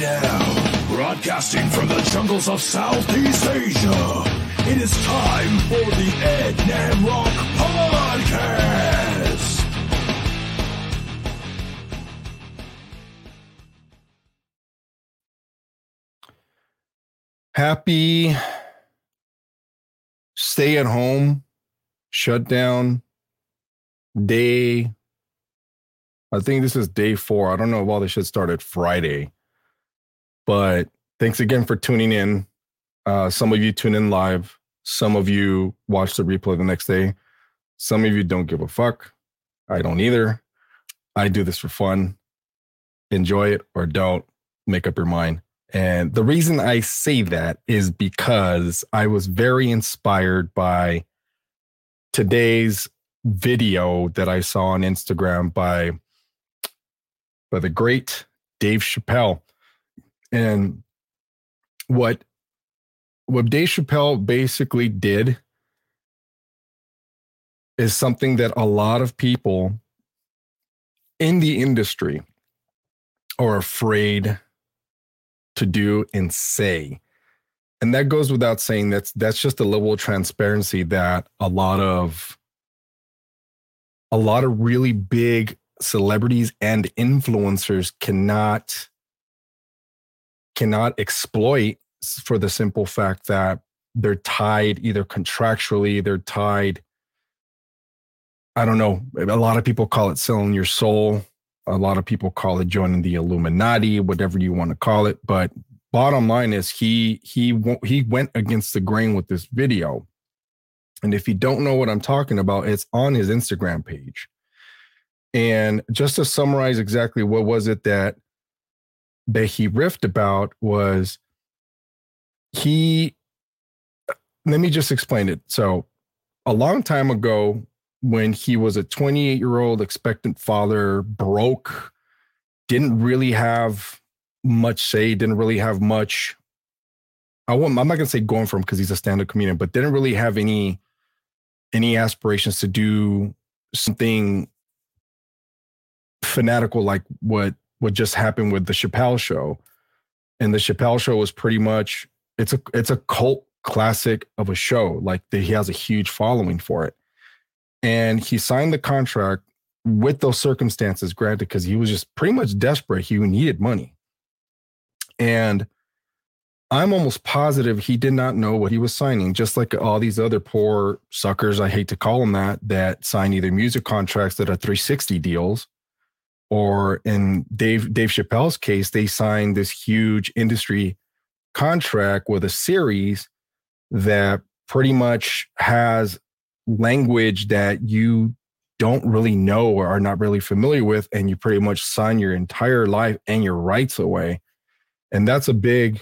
now, broadcasting from the jungles of Southeast Asia, it is time for the Ed Namrock Podcast. Happy stay-at-home shutdown day. I think this is day 4. I don't know if all this shit started Friday. But thanks again for tuning in. Some of you tune in live. Some of you watch the replay the next day. Some of you don't give a fuck. I don't either. I do this for fun. Enjoy it or don't. Make up your mind. And the reason I say that is because I was very inspired by today's video that I saw on Instagram by the great Dave Chappelle. And what Dave Chappelle basically did is something that a lot of people in the industry are afraid to do and say. And that goes without saying. That's just a level of transparency that a lot of really big celebrities and influencers cannot exploit, for the simple fact that they're tied either contractually, they're tied, I don't know, a lot of people call it selling your soul. A lot of people call it joining the Illuminati, whatever you want to call it. But bottom line is he went against the grain with this video. And if you don't know what I'm talking about, it's on his Instagram page. And just to summarize exactly what was it that he riffed about was let me just explain it. So a long time ago, when he was a 28-year-old expectant father, broke, didn't really have much say, didn't really have much, I'm not going to say going for him because he's a stand-up comedian, but didn't really have any aspirations to do something fanatical like what just happened with the Chappelle Show. And the Chappelle Show was pretty much, it's a cult classic of a show. Like he has a huge following for it. And he signed the contract with those circumstances, granted, because he was just pretty much desperate. He needed money. And I'm almost positive he did not know what he was signing, just like all these other poor suckers, I hate to call them that sign either music contracts that are 360 deals, or in Dave Chappelle's case, they signed this huge industry contract with a series that pretty much has language that you don't really know or are not really familiar with, and you pretty much sign your entire life and your rights away. And that's a big,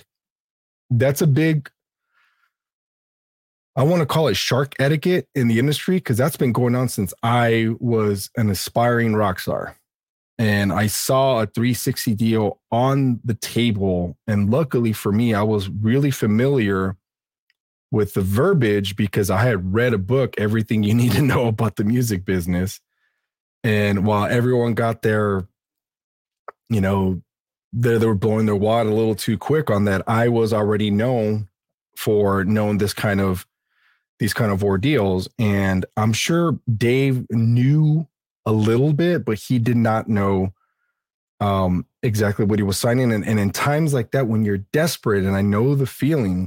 I want to call it shark etiquette in the industry, because that's been going on since I was an aspiring rock star. And I saw a 360 deal on the table. And luckily for me, I was really familiar with the verbiage because I had read a book, Everything You Need to Know About the Music Business. And while everyone got their, they were blowing their wad a little too quick on that, I was already known for knowing these kind of ordeals. And I'm sure Dave knew a little bit, but he did not know exactly what he was signing. And in times like that, when you're desperate, and I know the feeling,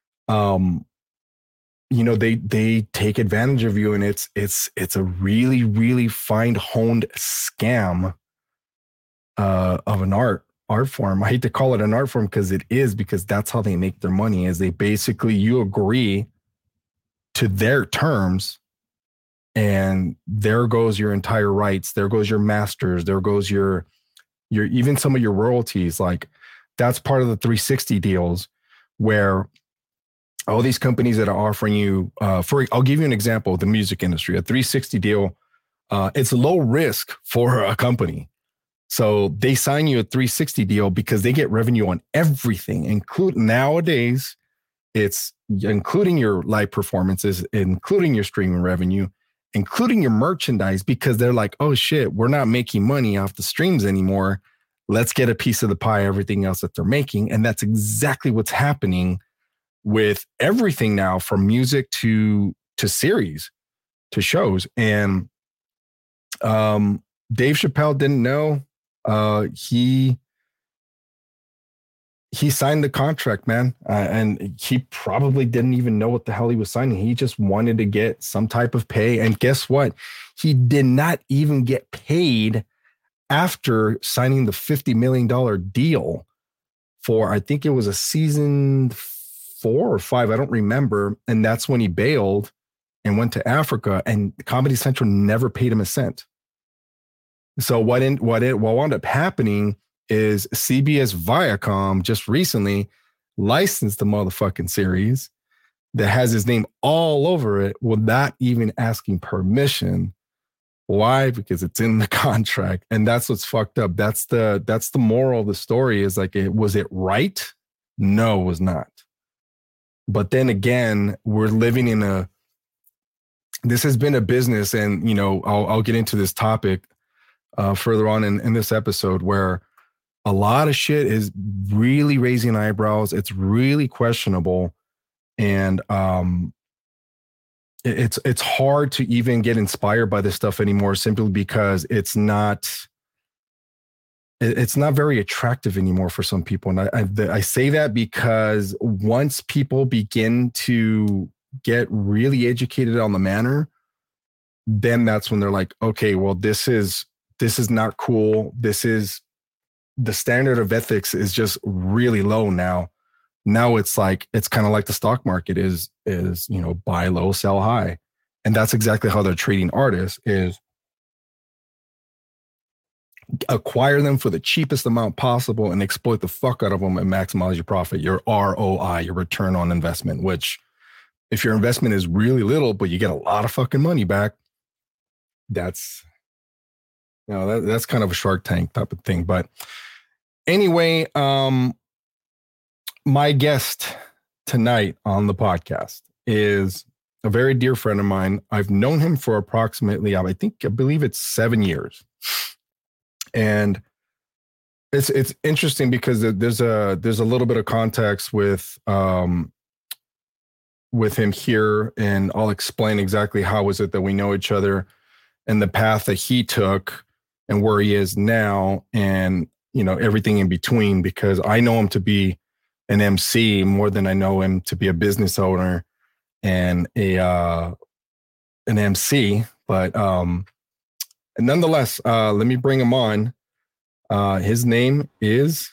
they take advantage of you, and it's a really, really fine honed scam of an art form. I hate to call it an art form because that's how they make their money, is they basically, you agree to their terms, and there goes your entire rights. There goes your masters. There goes your even some of your royalties. Like, that's part of the 360 deals, where all these companies that are offering you, I'll give you an example, the music industry, a 360 deal, it's low risk for a company. So they sign you a 360 deal because they get revenue on everything, including nowadays, it's including your live performances, including your streaming revenue, including your merchandise, because they're like, oh shit, we're not making money off the streams anymore. let's get a piece of the pie, everything else that they're making. And that's exactly what's happening with everything now, from music to series to shows. And Dave Chappelle didn't know. He signed the contract, man. And he probably didn't even know what the hell he was signing. He just wanted to get some type of pay. And guess what? He did not even get paid after signing the $50 million deal for, I think it was a season 4 or 5. I don't remember. And that's when he bailed and went to Africa, and Comedy Central never paid him a cent. So what wound up happening is CBS Viacom just recently licensed the motherfucking series that has his name all over it without even asking permission. Why? Because it's in the contract. And that's what's fucked up. That's the moral of the story, is like, was it right? No, it was not. But then again, we're living in this has been a business, and I'll get into this topic further on in this episode, where a lot of shit is really raising eyebrows. It's really questionable. And it's hard to even get inspired by this stuff anymore, simply because it's not very attractive anymore for some people. And I say that because once people begin to get really educated on the manner, then that's when they're like, okay, well, this is not cool. This is, the standard of ethics is just really low now. Now it's like, it's kind of like the stock market is, buy low, sell high. And that's exactly how they're treating artists, is acquire them for the cheapest amount possible and exploit the fuck out of them and maximize your profit, your ROI, your return on investment, which, if your investment is really little, but you get a lot of fucking money back, that's kind of a Shark Tank type of thing. But anyway, my guest tonight on the podcast is a very dear friend of mine. I've known him for approximately, I believe it's 7 years. And it's interesting because there's a little bit of context with him here, and I'll explain exactly how is it that we know each other and the path that he took and where he is now, and everything in between, because I know him to be an MC more than I know him to be a business owner and an MC. But nonetheless, let me bring him on. His name is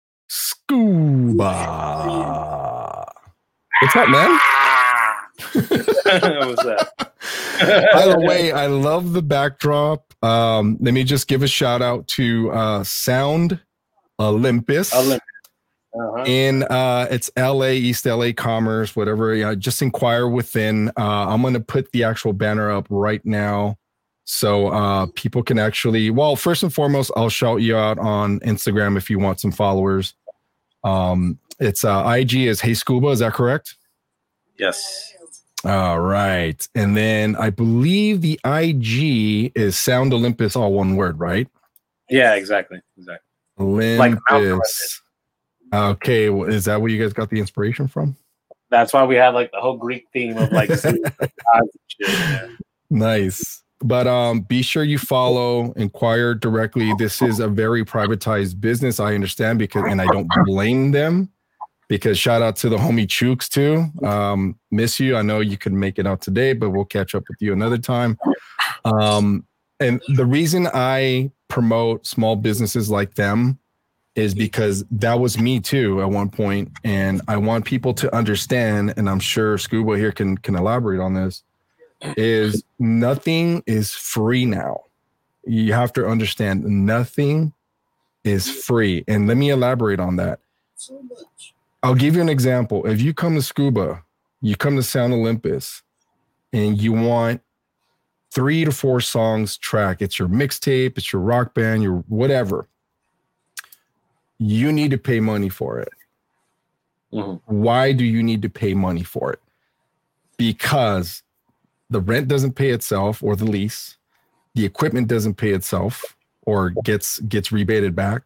Scuba. What's up, man? What's that? By the way, I love the backdrop. Let me just give a shout out to Sound Olympus. In it's LA, East LA Commerce, whatever. Just inquire within. I'm going to put the actual banner up right now, so people can actually. Well, first and foremost, I'll shout you out on Instagram if you want some followers. It's IG is Hey Scuba. Is that correct? Yes. All right. And then I believe the IG is Sound Olympus, all one word, right? Yeah, exactly. Olympus. Okay. Well, is that where you guys got the inspiration from? That's why we had like the whole Greek theme of like shit. Yeah. Nice. But be sure you follow, inquire directly. This is a very privatized business, I understand, and I don't blame them. Because shout out to the homie Chooks too. Miss you. I know you couldn't make it out today, but we'll catch up with you another time. And the reason I promote small businesses like them is because that was me too at one point. And I want people to understand, and I'm sure Scuba here can elaborate on this, is nothing is free now. You have to understand nothing is free. And let me elaborate on that. So much. I'll give you an example. If you come to Scuba, you come to Sound Olympus, and you want 3 to 4 songs track, it's your mixtape, it's your rock band, your whatever, you need to pay money for it. Mm-hmm. Why do you need to pay money for it? Because the rent doesn't pay itself, or the lease. The equipment doesn't pay itself or gets rebated back.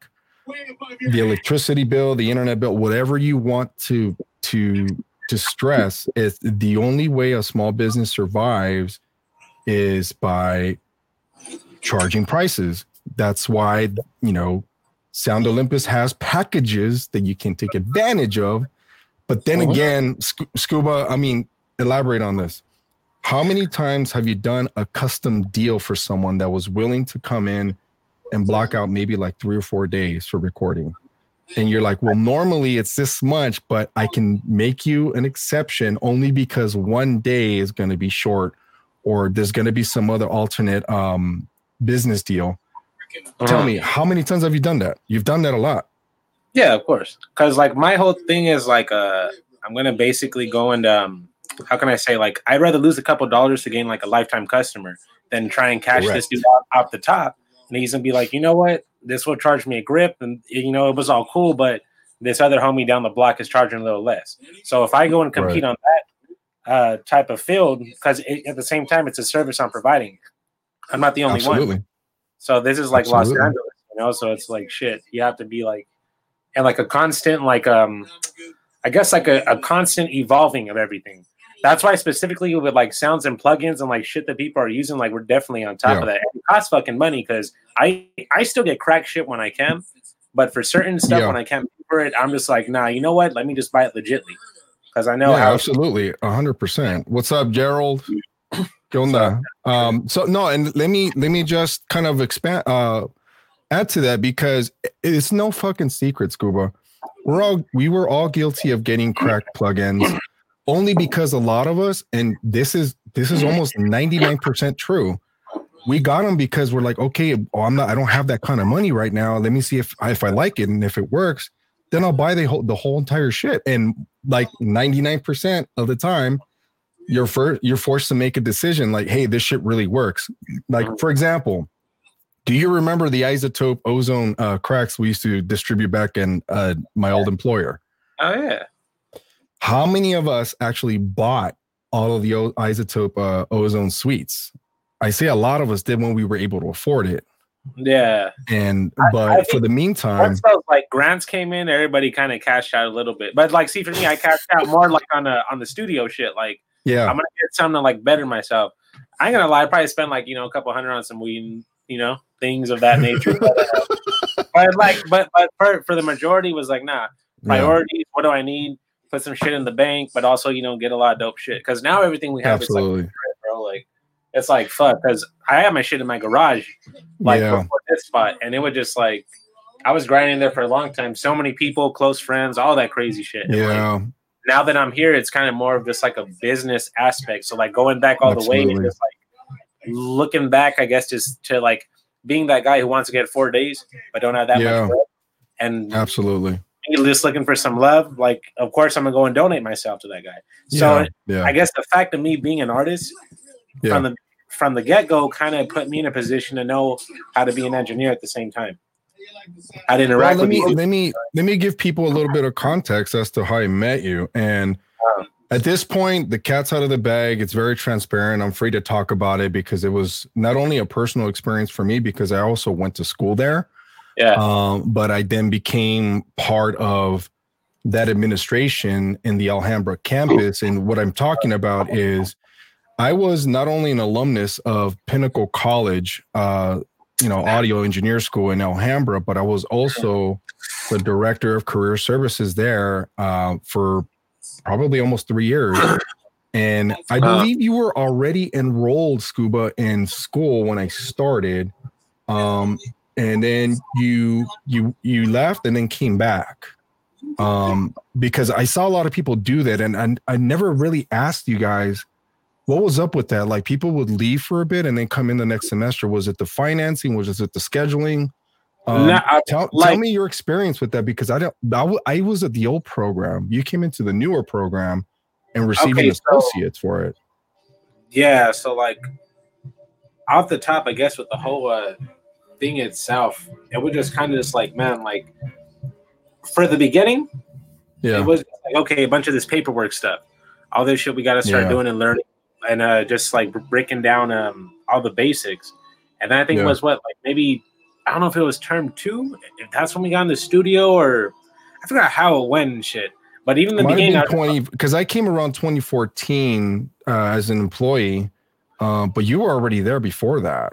the electricity bill, the internet bill, whatever you want to stress, is the only way a small business survives is by charging prices. That's why, Sound Olympus has packages that you can take advantage of. But then again, Scuba, elaborate on this. How many times have you done a custom deal for someone that was willing to come in and block out maybe like 3 or 4 days for recording? And you're like, well, normally it's this much, but I can make you an exception only because 1 day is going to be short, or there's going to be some other alternate business deal. Tell me, how many times have you done that? You've done that a lot. Yeah, of course. Because like my whole thing is like, I'm going to basically go and, how can I say, like, I'd rather lose a couple dollars to gain like a lifetime customer than try and cash this dude off the top. And he's going to be like, you know what? This will charge me a grip. And, it was all cool, but this other homie down the block is charging a little less. So if I go and compete on that type of field, because at the same time, it's a service I'm providing. I'm not the only one. So this is like Los Angeles, so it's like shit. You have to be like, and like a constant, like, I guess like a constant evolving of everything. That's why specifically with like sounds and plugins and like shit that people are using, like we're definitely on top of that. And it costs fucking money because I still get crack shit when I can, but for certain stuff when I can't pay for it, I'm just like, nah, you know what? Let me just buy it legitly because I know how. Absolutely, 100%. What's up, Gerald? So no, and let me just kind of expand, add to that, because it's no fucking secret, Scuba. We were all guilty of getting cracked plugins, only because a lot of us, and this is almost 99% true. We got them because we're like, okay, I don't have that kind of money right now. Let me see if I like it, and if it works, then I'll buy the whole entire shit. And like 99% of the time, you're forced to make a decision like, hey, this shit really works. Like, for example, do you remember the iZotope ozone cracks we used to distribute back in my old employer? Oh, yeah. How many of us actually bought all of the iZotope ozone suites? I say a lot of us did when we were able to afford it. Yeah. But for the meantime, once those like grants came in, everybody kind of cashed out a little bit. But like, see, for me, I cashed out more like on the studio shit. Like, I'm gonna get something to like better myself. I ain't gonna lie, I probably spent like a couple $100 on some weed, things of that nature. but for the majority was like, nah, priorities. What do I need? Put some shit in the bank, but also get a lot of dope shit. Because now everything we have is like, bro, like it's like fuck. Because I had my shit in my garage, like before this spot, and it was just like I was grinding there for a long time. So many people, close friends, all that crazy shit. Yeah. Like, now that I'm here, it's kind of more of just like a business aspect. So like going back all the way and just like looking back, I guess, just to like being that guy who wants to get 4 days but don't have that much bread. And absolutely just looking for some love. Like, of course, I'm gonna go and donate myself to that guy. So I guess the fact of me being an artist from the get-go kind of put me in a position to know how to be an engineer at the same time. I'd interact with you. Let me give people a little bit of context as to how I met you. And at this point, the cat's out of the bag. It's very transparent. I'm free to talk about it because it was not only a personal experience for me, because I also went to school there. Yeah. But I then became part of that administration in the Alhambra campus. And what I'm talking about is I was not only an alumnus of Pinnacle College, audio engineer school in Alhambra, but I was also the director of career services there for probably almost 3 years. And I believe you were already enrolled, Scuba, in school when I started. And then you left and then came back because I saw a lot of people do that. And I never really asked you guys, what was up with that? Like, people would leave for a bit and then come in the next semester. Was it the financing? Was it the scheduling? Tell me your experience with that, because I was at the old program. You came into the newer program and receiving associates for it. Yeah. So like off the top, I guess with the whole thing itself, it was just kind of just like, man, like for the beginning, it was like, okay, a bunch of this paperwork stuff, all this shit we got to start doing and learning. And just like breaking down all the basics. And then I think it was maybe I don't know if it was term 2, if that's when we got in the studio, or I forgot how it went and shit. But even in the beginning, 20, because I came around 2014 as an employee, but you were already there before that.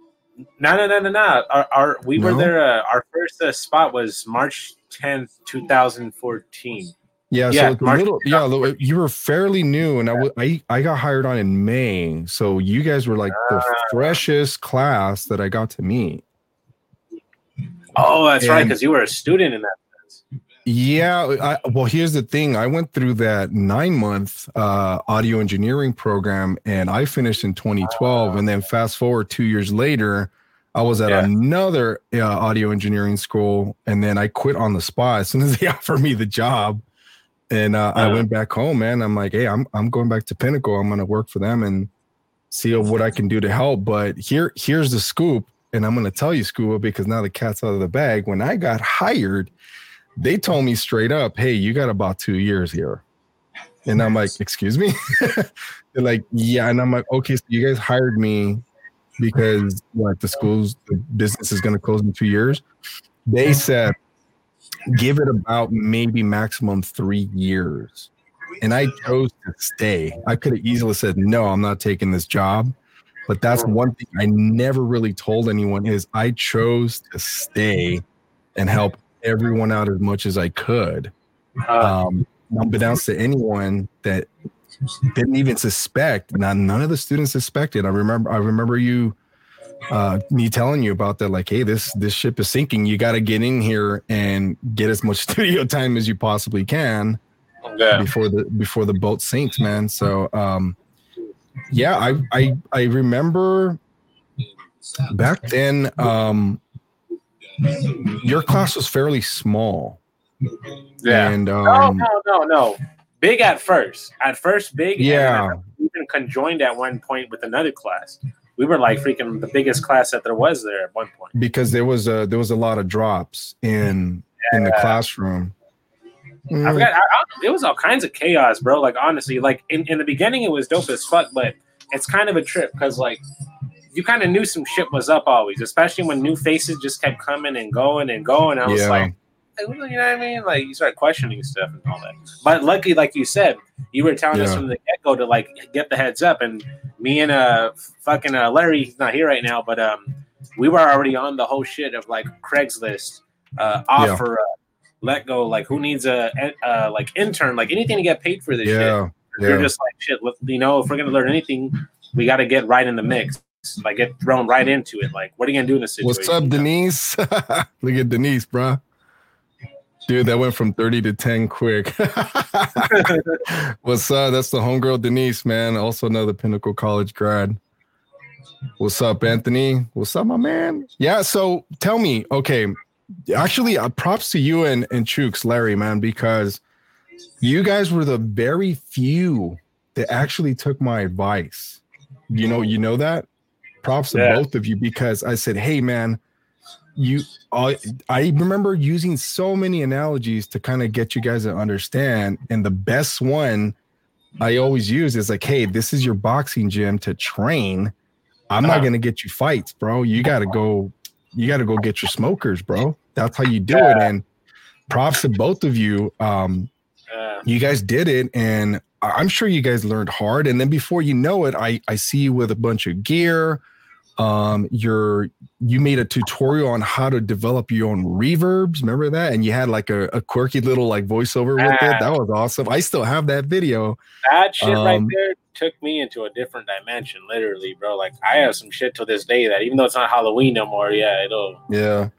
No. We were there. Our first spot was March 10th, 2014. Yeah, so you were fairly new, and I got hired on in May, so you guys were like the freshest class that I got to meet. Oh, that's right, because you were a student in that sense. Yeah, well, here's the thing. I went through that 9-month audio engineering program, and I finished in 2012. And then fast forward 2 years later, I was at another audio engineering school, and then I quit on the spot as soon as they offered me the job. And I went back home, man. I'm like, hey, I'm going back to Pinnacle. I'm going to work for them and see what I can do to help. But here's the scoop. And I'm going to tell you, Scuba, because now the cat's out of the bag. When I got hired, they told me straight up, hey, you got about 2 years here. And I'm like, excuse me? They're like, yeah. And I'm like, okay, so you guys hired me because like the business is going to close in 2 years. They said, give it about maybe maximum 3 years. And I chose to stay. I could have easily said, no, I'm not taking this job. But that's one thing I never really told anyone is I chose to stay and help everyone out as much as I could. Unbeknownst to anyone that didn't even suspect. None of the students suspected. I remember you, me telling you about that. Like, hey, this ship is sinking. You got to get in here and get as much studio time as you possibly can before the boat sinks, man. So. Yeah, I remember back then your class was fairly small. Yeah. And no. Big at first. At first big. Yeah. We even conjoined at one point with another class. We were like freaking the biggest class that there was there at one point. Because there was a lot of drops in the classroom. I forgot. It was all kinds of chaos, bro. Like, honestly, like in the beginning, it was dope as fuck, but it's kind of a trip because, like, you kind of knew some shit was up always, especially when new faces just kept coming and going and going. I was like, you know what I mean? Like, you start questioning stuff and all that. But luckily, like you said, you were telling us from the get-go to, like, get the heads up. And me and fucking Larry, he's not here right now, but we were already on the whole shit of, like, Craigslist offer. Let go, like who needs a like intern, like anything to get paid for this shit. You're just like shit. You know, if we're gonna learn anything, we got to get right in the mix. Like get thrown right into it. Like, what are you gonna do in this situation? What's up, Denise? Look at Denise, bro. Dude, that went from 30 to 10 quick. What's up? That's the homegirl Denise, man. Also another Pinnacle College grad. What's up, Anthony? What's up, my man? Yeah. So tell me, okay. Actually, props to you and Chooks, Larry, man, because you guys were the very few that actually took my advice. You know that? Props to both of you because I said, hey, man, I remember using so many analogies to kind of get you guys to understand. And the best one I always use is like, hey, this is your boxing gym to train. I'm not going to get you fights, bro. You got to go get your smokers, bro. That's how you do it. And props to both of you. You guys did it. And I'm sure you guys learned hard. And then before you know it, I see you with a bunch of gear. You made a tutorial on how to develop your own reverbs. Remember that? And you had like a quirky little like voiceover with it. That was awesome. I still have that video. That shit right there took me into a different dimension, literally, bro. Like I have some shit to this day that even though it's not Halloween no more, Yeah.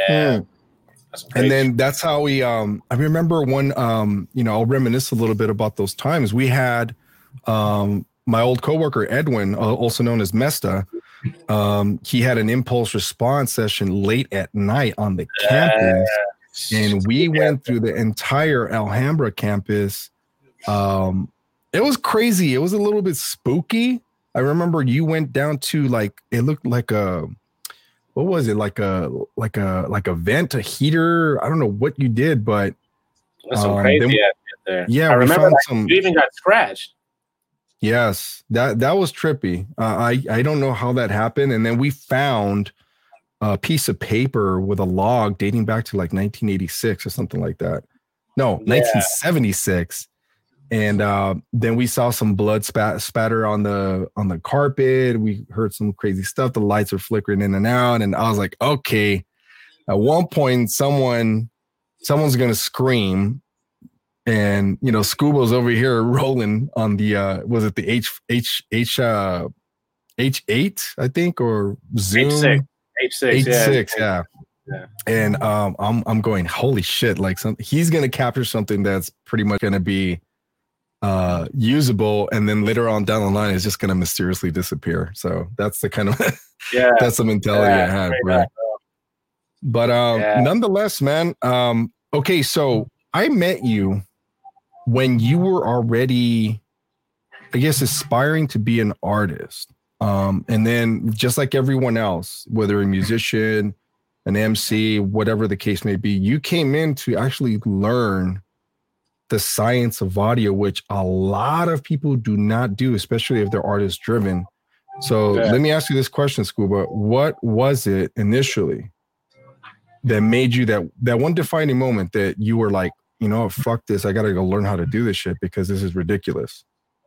And then that's how we I remember one I'll reminisce a little bit about those times. We had my old coworker Edwin, also known as Mesta. He had an impulse response session late at night on the campus, and we went through the entire Alhambra campus. It was crazy. It was a little bit spooky. I remember you went down to like it looked like a what was it like a vent, a heater? I don't know what you did, but that's some crazy shit there. Yeah, I remember you even got scratched. Yes, that was trippy. I don't know how that happened, and then we found a piece of paper with a log dating back to like 1986 or something like that. No, 1976. And then we saw some blood spatter on the carpet. We heard some crazy stuff. The lights were flickering in and out. And I was like, okay, at one point, someone's going to scream. And, you know, Scuba's over here rolling on the, was it the H8, I think, or Zoom? H6, yeah. And I'm going, holy shit, like he's going to capture something that's pretty much going to be usable, and then later on down the line is just going to mysteriously disappear. So that's the kind of that's the mentality I have, right? But nonetheless, man, okay, so I met you when you were already, I guess, aspiring to be an artist, and then just like everyone else, whether a musician, an MC, whatever the case may be, you came in to actually learn the science of audio, which a lot of people do not do, especially if they're artist driven. So let me ask you this question, Scuba. What was it initially that made you that one defining moment that you were like, you know, fuck this, I gotta go learn how to do this shit because this is ridiculous?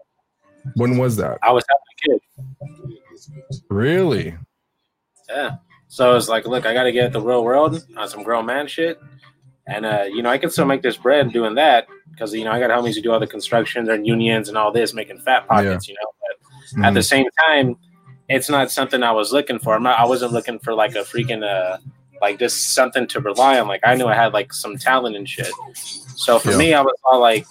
When was that? I was having a kid. Really? Yeah. So it's like, look, I gotta get the real world on some grown man shit. And, you know, I can still make this bread doing that because, you know, I got homies who do all the construction, they're in unions and all this, making fat pockets, you know. But at the same time, it's not something I was looking for. I wasn't looking for like a freaking, like just something to rely on. Like I knew I had like some talent and shit. So for me, I was all like,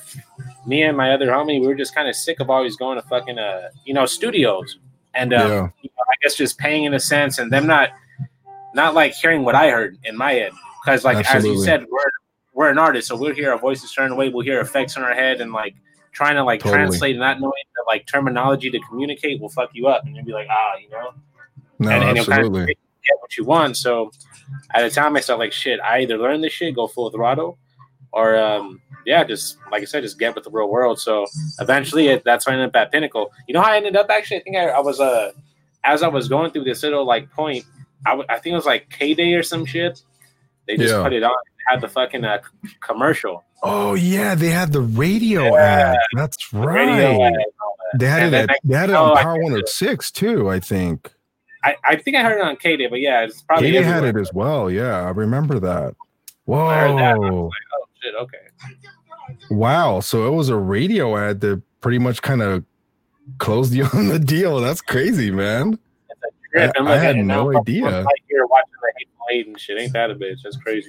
me and my other homie, we were just kind of sick of always going to fucking, you know, studios. And you know, I guess just paying in a sense and them not like hearing what I heard in my head. Because, like, as you said, we're an artist, so we'll hear our voices a certain way. We'll hear effects in our head, and like trying to like translate, not knowing the like terminology to communicate will fuck you up, and you'll be like, you know, and you'll kind of get what you want. So at the time, I felt like shit. I either learn this shit, go full throttle, or just like I said, just get with the real world. So eventually, that's why I ended up at Pinnacle. You know how I ended up? Actually, I think I was as I was going through this little like point, I think it was like K-Day or some shit. They just put it on. They had the fucking commercial. Oh yeah, they had the radio ad. That's right. They had it on Power 106 too. I think. I think I heard it on K-Day, but yeah, it's probably K-Day had it as well. Yeah, I remember that. Whoa. I heard that. I was like, oh shit. Okay. Wow. So it was a radio ad that pretty much kind of closed you on the deal. That's crazy, man. I had no idea. You're watching the Hateful Eight and shit. Ain't that a bitch? That's crazy.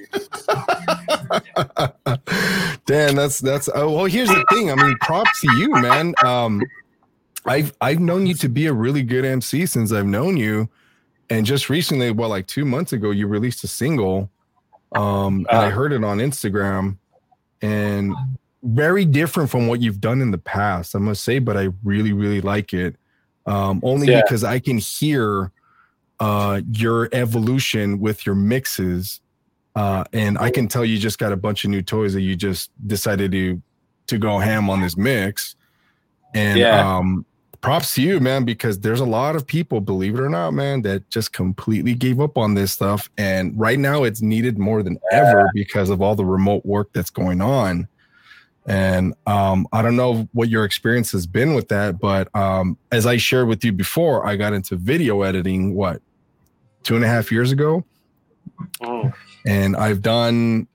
Dan, that's. Well, here's the thing. I mean, props to you, man. I've known you to be a really good MC since I've known you, and just recently, like 2 months ago, you released a single. And I heard it on Instagram, and very different from what you've done in the past, I must say. But I really, really like it. Only because I can hear your evolution with your mixes, and I can tell you just got a bunch of new toys that you just decided to go ham on this mix. And props to you, man, because there's a lot of people, believe it or not, man, that just completely gave up on this stuff. And right now it's needed more than ever because of all the remote work that's going on. And I don't know what your experience has been with that, but as I shared with you before, I got into video editing, 2.5 years ago. And I've done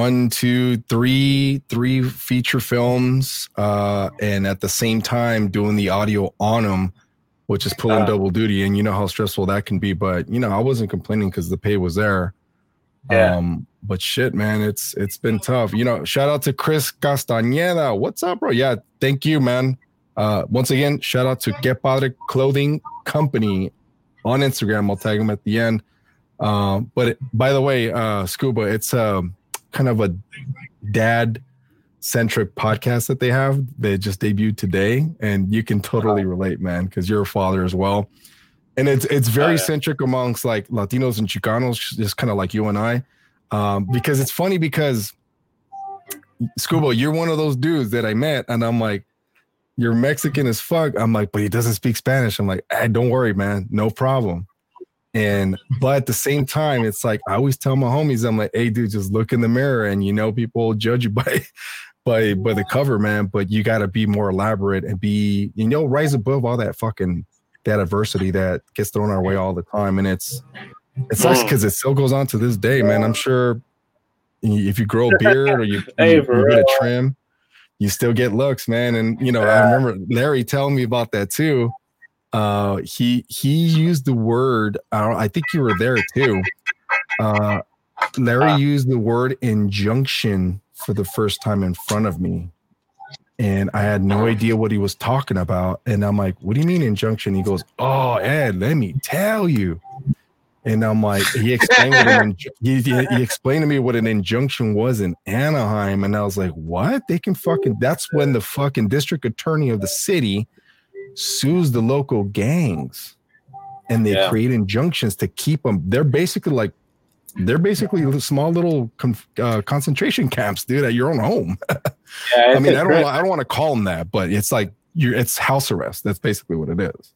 3 feature films, and at the same time doing the audio on them, which is pulling double duty. And you know how stressful that can be, but you know, I wasn't complaining because the pay was there. But shit, man, it's been tough. You know, shout out to Chris Castañeda. What's up, bro? Yeah, thank you, man. Once again, shout out to Get Padre Clothing Company on Instagram. I'll tag them at the end. But by the way, Scuba, it's kind of a dad-centric podcast that they have. They just debuted today, and you can totally relate, man, because you're a father as well. And it's very centric amongst like Latinos and Chicanos, just kind of like you and I. Because it's funny because Scuba, you're one of those dudes that I met, and I'm like, you're Mexican as fuck. I'm like, but he doesn't speak Spanish. I'm like, don't worry, man, no problem. But at the same time, it's like I always tell my homies, I'm like, hey, dude, just look in the mirror, and people will judge you by the cover, man. But you got to be more elaborate and be, rise above all that adversity that gets thrown our way all the time. And it sucks because it still goes on to this day, man. I'm sure if you grow a beard or you get a trim, you still get looks, man. And I remember Larry telling me about that too. He used the word, I think you were there too. Larry used the word injunction for the first time in front of me. And I had no idea what he was talking about. And I'm like, what do you mean injunction? He goes, oh, Ed, let me tell you. And I'm like, he explained he explained to me what an injunction was in Anaheim. And I was like, what? That's when the fucking district attorney of the city sues the local gangs. And they create injunctions to keep them. They're basically small little concentration camps, dude, at your own home. I mean, I don't want to call them that, but it's like it's house arrest. That's basically what it is.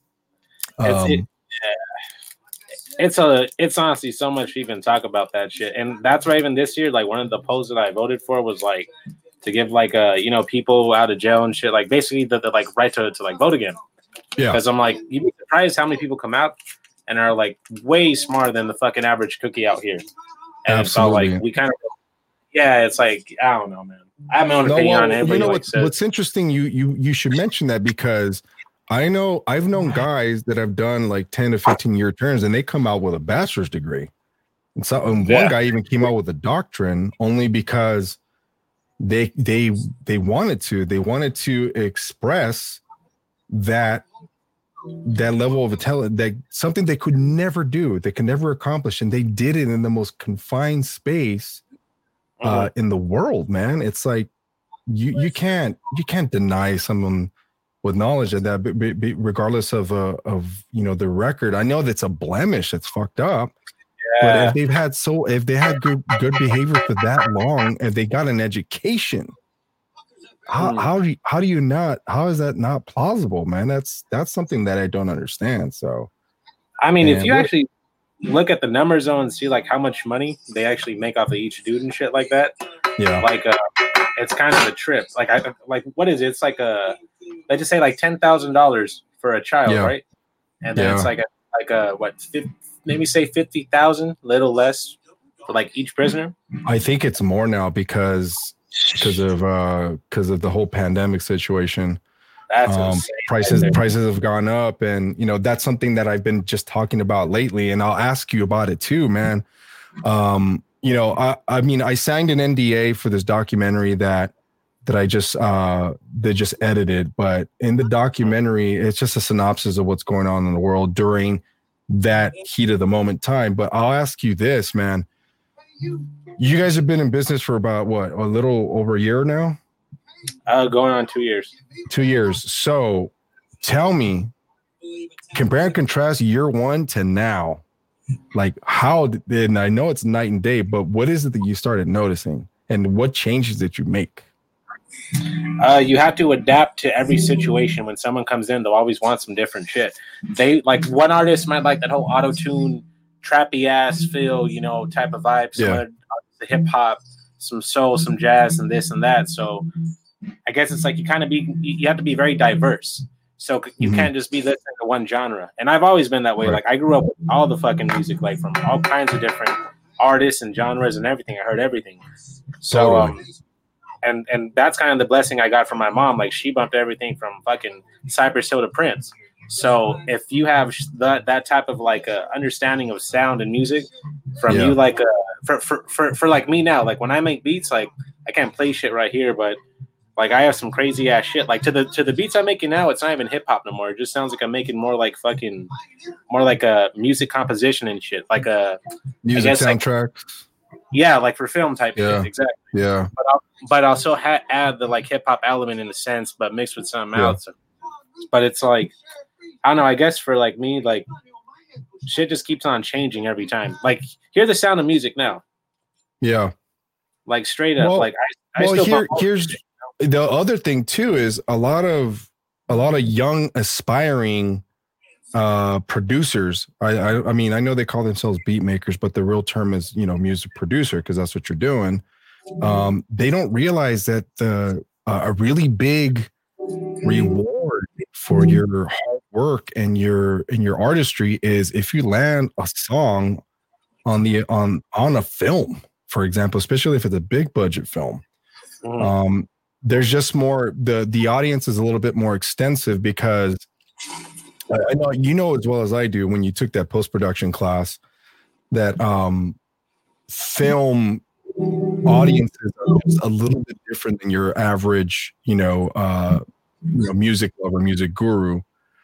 It's honestly so much to even talk about that shit, and that's why even this year, like one of the polls that I voted for was like to give like people out of jail and shit, like basically the like right to like vote again. Yeah, because I'm like, you'd be surprised how many people come out and are like way smarter than the fucking average cookie out here. And so like we kind of, it's like, I don't know, man. I have my own opinion on it. What's interesting, you should mention that, because I've known guys that have done like 10 to 15 year terms and they come out with a bachelor's degree. And one guy even came out with a doctrine only because they wanted to express that level of intelligence, that something they could never do, they could never accomplish, and they did it in the most confined space in the world, man. It's like you can't deny someone with knowledge of that, regardless of the record. I know that's a blemish, it's fucked up. But if they had good behavior for that long, and they got an education, how is that not plausible, man? That's something that I don't understand. So, I mean, if you actually look at the numbers though and see like how much money they actually make off of each dude and shit like that, like it's kind of a trip. Like what is it? It's like let's just say like $10,000 for a child, right? And then it's like maybe say 50,000, little less for like each prisoner. I think it's more now because of the whole pandemic situation. That's prices have gone up, and that's something that I've been just talking about lately, and I'll ask you about it too, man. I mean, I signed an NDA for this documentary that I just edited, but in the documentary, it's just a synopsis of what's going on in the world during that heat of the moment time. But I'll ask you this, man. You guys have been in business for about what, a little over a year now? Going on 2 years. 2 years. So tell me, compare and contrast year one to now. Like and I know it's night and day, but what is it that you started noticing, and what changes did you make? You have to adapt to every situation. When someone comes in, they'll always want some different shit. They like, one artist might like that whole auto-tune, trappy ass feel, type of vibe. Some the hip hop, some soul, some jazz, and this and that. So I guess it's like you have to be very diverse. So you can't just be listening to one genre. And I've always been that way. Right. Like I grew up with all the fucking music, like from all kinds of different artists and genres and everything. I heard everything. So and that's kind of the blessing I got from my mom. Like she bumped everything from fucking Cypress Hill to Prince. So if you have that type of like understanding of sound and music from you, like for like me now, like when I make beats, like I can't play shit right here, but like I have some crazy ass shit. Like to the beats I'm making now, it's not even hip hop no more. It just sounds like I'm making more like a music composition and shit, like a music soundtrack. Like for film type shit, exactly. Yeah. But I'll still add the like hip hop element in a sense, but mixed with something else. But it's like, I don't know, I guess for like me, like shit just keeps on changing every time. Like hear the sound of music now. Yeah. Like straight up. Like I still here's the other thing too is a lot of young aspiring producers, I mean, I know they call themselves beat makers, but the real term is, music producer, because that's what you're doing. They don't realize that a really big reward for your hard work and your artistry is if you land a song on a film, for example, especially if it's a big budget film. There's just more, the audience is a little bit more extensive, because I know as well as I do, when you took that post-production class, that film audiences are just a little bit different than your average, music lover, music guru.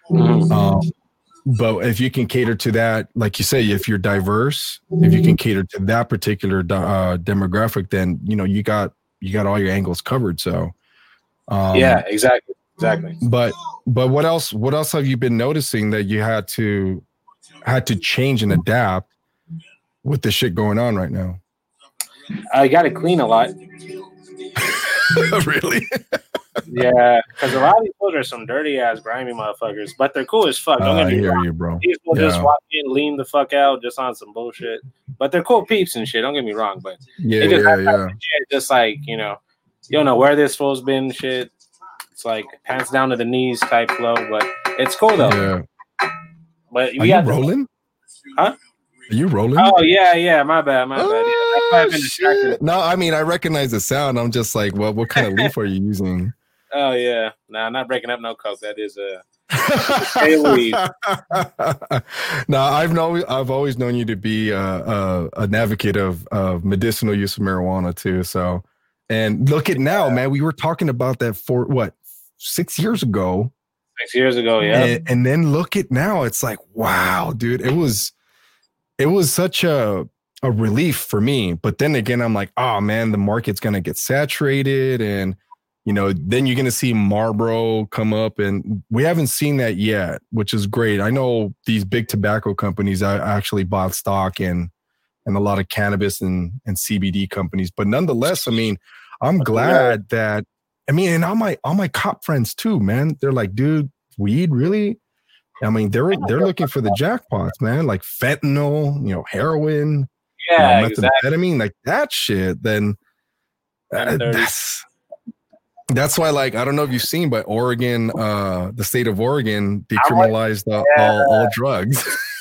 But if you can cater to that, like you say, if you're diverse, if you can cater to that particular demographic, then you got all your angles covered. So yeah, exactly. But what else have you been noticing that you had to change and adapt with the shit going on right now? I got to clean a lot. Really? Yeah, because a lot of these fools are some dirty ass grimy motherfuckers, but they're cool as fuck. Don't get me wrong. You, bro. These will just walk in, lean the fuck out, just on some bullshit. But they're cool peeps and shit. Don't get me wrong, but just like you don't know where this fool's been. Shit, it's like pants down to the knees type flow, but it's cool though. Yeah. But are you rolling? Huh? Are you rolling? Oh yeah. My bad. Yeah, that's why I've been distracted. No, I mean I recognize the sound. I'm just like, well, what kind of leaf are you using? Oh yeah, I'm not breaking up no coke. That is a leaf. No, I've always known you to be an advocate of medicinal use of marijuana too. So, and look at now, man. We were talking about that for 6 years ago. 6 years ago, yeah. And then look at now. It's like, wow, dude. It was such a relief for me. But then again, I'm like, oh man, the market's gonna get saturated, and then you're gonna see Marlboro come up, and we haven't seen that yet, which is great. I know these big tobacco companies. I actually bought stock in a lot of cannabis and CBD companies, but nonetheless, I mean, I'm glad that. I mean, and all my cop friends too, man. They're like, dude, weed, really? I mean, they're looking for the jackpots, man. Like fentanyl, heroin, methamphetamine, like that shit. Then that's why, like, I don't know if you've seen, but Oregon, the state of Oregon, decriminalized all drugs.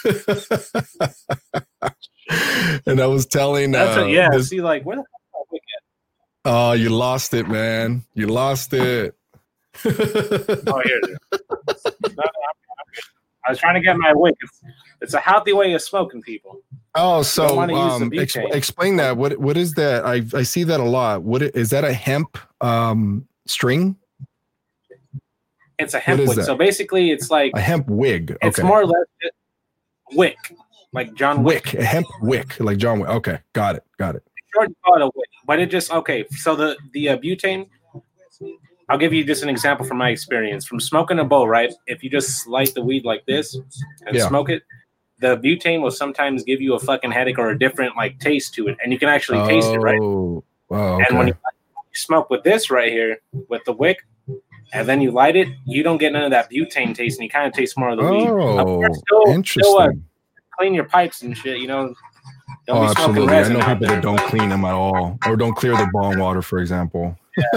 And I was telling, see, like, where the fuck is it? Oh, you lost it, man. You lost it. Oh, here it is. No, I was trying to get my wick. It's a healthy way of smoking, people. Oh, so explain that. What is that? I see that a lot. What is that? A hemp string? It's a hemp wig. So basically, it's like a hemp wig. Okay. It's more or less wick, like John Wick. A hemp wick, like John Wick. Okay, got it. Short call it a wick, but it just okay. So the butane. I'll give you just an example from my experience. From smoking a bowl, right? If you just light the weed like this and smoke it, the butane will sometimes give you a fucking headache or a different like taste to it, and you can actually taste it, right? Oh, okay. And when you smoke with this right here, with the wick, and then you light it, you don't get none of that butane taste, and you kind of taste more of the weed. Oh, interesting. Clean your pipes and shit, Don't be absolutely. I know people that don't clean them at all, or don't clear their bong water, for example. Yeah.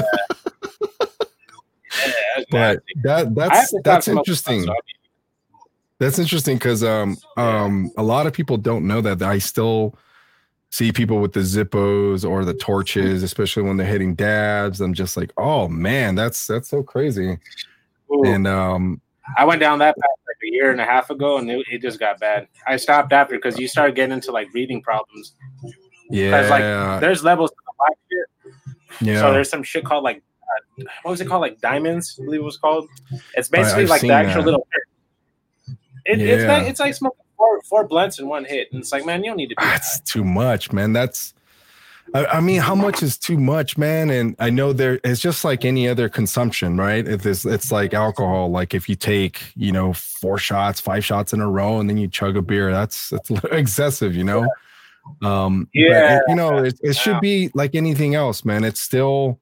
But that's interesting. That's interesting because a lot of people don't know that. I still see people with the Zippos or the torches, especially when they're hitting dabs. I'm just like, oh man, that's so crazy. Ooh. And I went down that path like a year and a half ago, and it just got bad. I stopped after because you start getting into like breathing problems. Yeah, because like there's levels to the black shit. Yeah. So there's some shit called like what was it called? Like diamonds, I believe it was called. It's basically like the actual little. It's like smoking four blunts in one hit, and it's like, man, you don't need to do that's too much, man. I mean, how much is too much, man? And I know it's just like any other consumption, right? It's like alcohol. Like if you take, 4 shots, 5 shots in a row, and then you chug a beer, that's excessive, But, it should be like anything else, man. It's still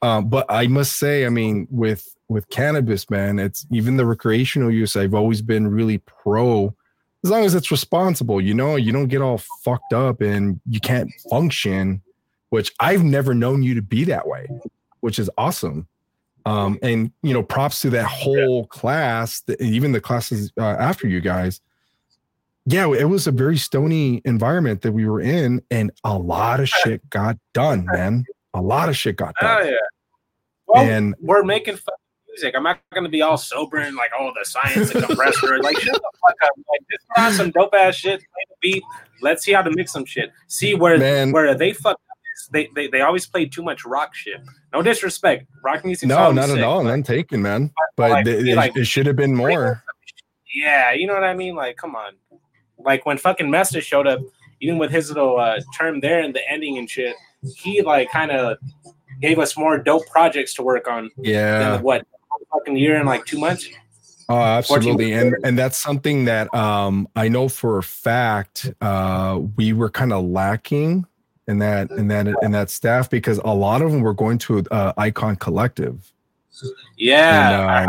But I must say, I mean, with cannabis, man, it's even the recreational use. I've always been really pro, as long as it's responsible. You know, you don't get all fucked up and you can't function, which I've never known you to be that way, which is awesome. And you know, props to that whole class, even the classes after you guys. Yeah, it was a very stony environment that we were in, and a lot of shit got done, man. A lot of shit got done. Oh yeah. Well, and we're making fun music. I'm not going to be all sober and like, oh, the science and compressor. Like, shut the fuck up. Like, just put on some dope ass shit, play the beat. Let's see how to mix some shit. See where they fuck up. They always play too much rock shit. No disrespect, rock music. No, not at all. None taken, man. But it should have been more. Yeah, you know what I mean. Like, come on. Like when fucking Mesta showed up, even with his little term there and the ending and shit, he like kind of gave us more dope projects to work on. Yeah. Than what fucking year and like 2 months. Oh, absolutely. And that's something that I know for a fact we were kind of lacking in that staff, because a lot of them were going to Icon Collective. Yeah,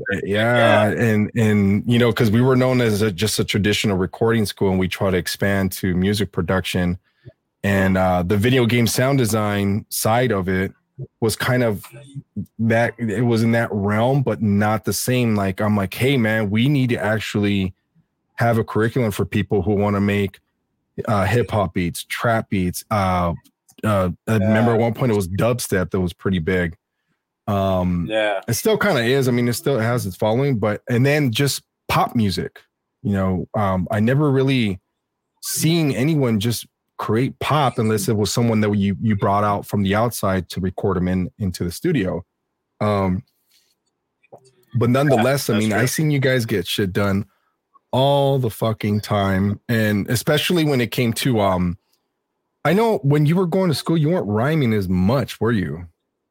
and you know, because we were known as just a traditional recording school, and we try to expand to music production, and the video game sound design side of it was kind of that. It was in that realm, but not the same. Like, I'm like, hey man, we need to actually have a curriculum for people who want to make hip hop beats, trap beats. I remember at one point it was dubstep that was pretty big. It still kind of is. I mean, it still has its following, and then just pop music. You know, I never really seen anyone just create pop unless it was someone that you brought out from the outside to record them into the studio. But nonetheless, I mean, true. I seen you guys get shit done all the fucking time, and especially when it came to I know when you were going to school, you weren't rhyming as much, were you?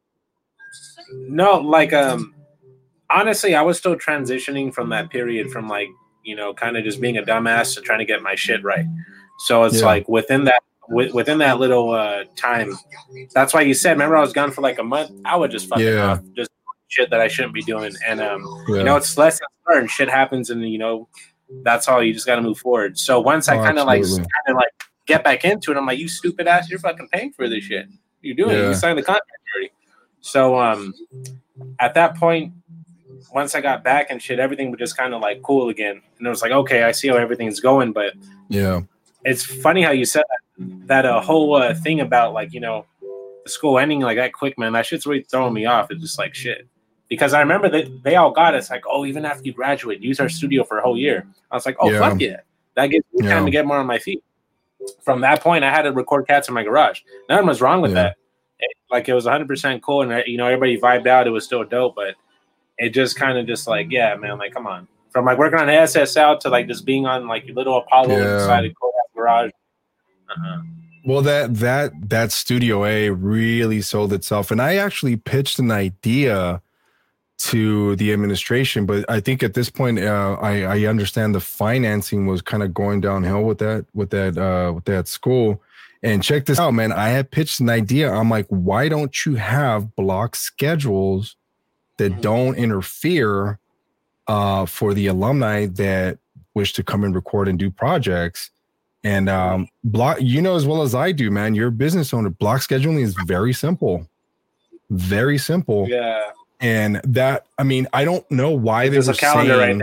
No, like honestly, I was still transitioning from that period from like, you know, kind of just being a dumbass to trying to get my shit right. So it's like within that little time, that's why you said, remember I was gone for like a month. I would just fucking off, just shit that I shouldn't be doing. And you know, it's lessons learned. Shit happens, and you know, that's all. You just got to move forward. So once I kind of like get back into it, I'm like, you stupid ass, you're fucking paying for this shit. You're doing it. You signed the contract already. So at that point, once I got back and shit, everything was just kind of like cool again. And it was like, okay, I see how everything's going. But it's funny how you said that whole thing about like, you know, the school ending like that quick, man. That shit's really throwing me off. It's just like shit. Because I remember that they all got us like, oh, even after you graduate, use our studio for a whole year. I was like, oh, fuck yeah. That gives me time to get more on my feet. From that point, I had to record cats in my garage. Nothing was wrong with that. Like, it was 100% cool, and you know, everybody vibed out. It was still dope, but it just kind of just like, yeah, man, like, come on. From like working on SSL to like just being on like your little Apollo inside a garage. Well, that Studio A really sold itself, and I actually pitched an idea to the administration, but I think at this point, I understand the financing was kind of going downhill with that school. And check this out, man. I had pitched an idea. I'm like, why don't you have block schedules that don't interfere for the alumni that wish to come and record and do projects? And block, you know as well as I do, man, you're a business owner. Block scheduling is very simple. Very simple. Yeah. And that, I mean, I don't know why they were saying,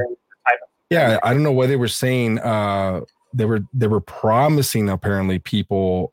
I don't know why they were saying they were promising apparently people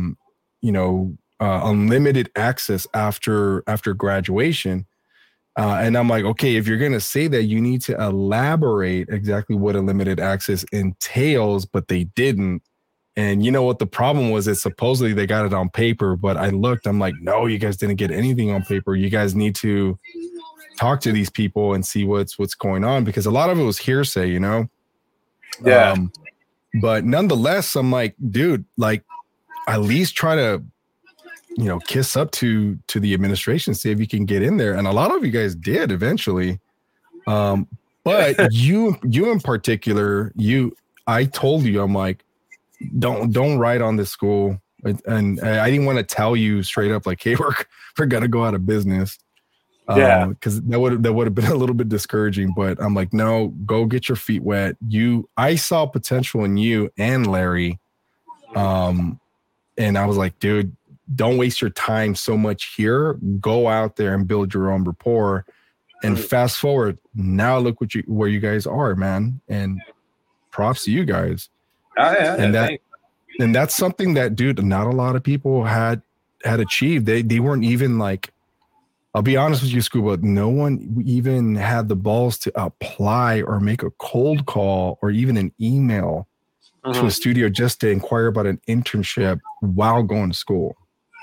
unlimited access after graduation. And I'm like, okay, if you're going to say that, you need to elaborate exactly what unlimited access entails, but they didn't. And you know what the problem was? Is supposedly they got it on paper, but I looked, I'm like, no, you guys didn't get anything on paper. You guys need to talk to these people and see what's going on, because a lot of it was hearsay, you know? Yeah. But nonetheless, I'm like, dude, like, at least try to, you know, kiss up to the administration, see if you can get in there. And a lot of you guys did eventually. But you in particular, I told you, I'm like, don't write on this school. And I didn't want to tell you straight up like, hey, we're gonna go out of business. Yeah. Because that would have been a little bit discouraging. But I'm like, no, go get your feet wet. I saw potential in you and Larry. And I was like, dude, don't waste your time so much here. Go out there and build your own rapport. And fast forward, now look where you guys are, man. And props to you guys. Oh, yeah. And that's something that, dude, not a lot of people had achieved. They weren't even like, I'll be honest with you, Scuba, no one even had the balls to apply or make a cold call or even an email to a studio just to inquire about an internship while going to school.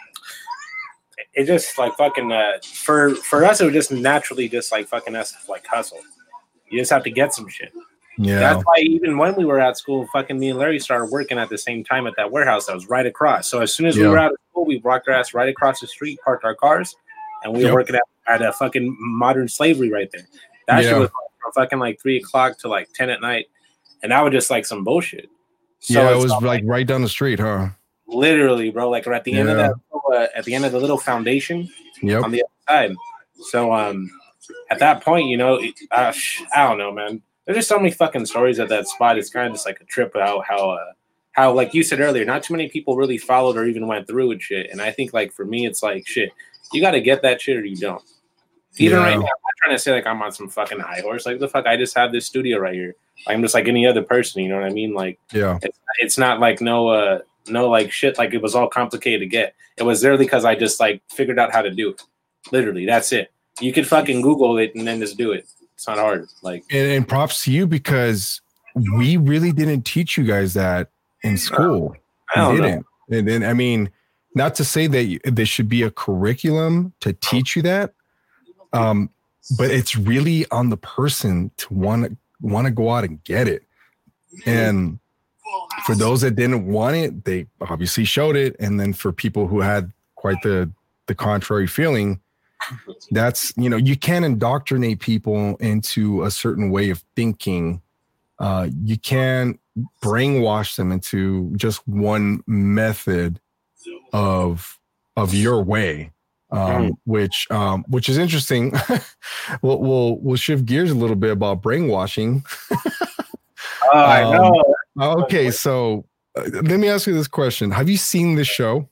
It just like fucking for us, it was just naturally just like fucking us like hustle. You just have to get some shit. Yeah. That's why even when we were at school, fucking me and Larry started working at the same time at that warehouse that was right across. So as soon as we were out of school, we walked our ass right across the street, parked our cars, and we were working at a fucking modern slavery right there. That shit was from fucking like 3 o'clock to like 10 at night. And that was just like some bullshit. So it was like right down the street, huh? Literally, bro. Like we're at the end of that, at the end of the little foundation on the other side. So at that point, you know, I don't know, man. There's just so many fucking stories at that spot. It's kind of just like a trip out how like you said earlier, not too many people really followed or even went through and shit. And I think like for me, it's like shit. You got to get that shit or you don't. Even right now, I'm not trying to say like I'm on some fucking high horse. Like the fuck, I just have this studio right here. I'm just like any other person. You know what I mean? Like it's not like no like shit. Like it was all complicated to get. It was literally because I just like figured out how to do it. Literally, that's it. You could fucking Google it and then just do it. It's not hard. Like and props to you because we really didn't teach you guys that in school. We didn't. And then I mean, not to say that there should be a curriculum to teach you that, but it's really on the person to want to go out and get it. And for those that didn't want it, they obviously showed it. And then for people who had quite the contrary feeling, that's, you know, you can't indoctrinate people into a certain way of thinking. You can't brainwash them into just one method of your way, which is interesting. We'll shift gears a little bit about brainwashing. I know. Okay, so let me ask you this question: have you seen this show?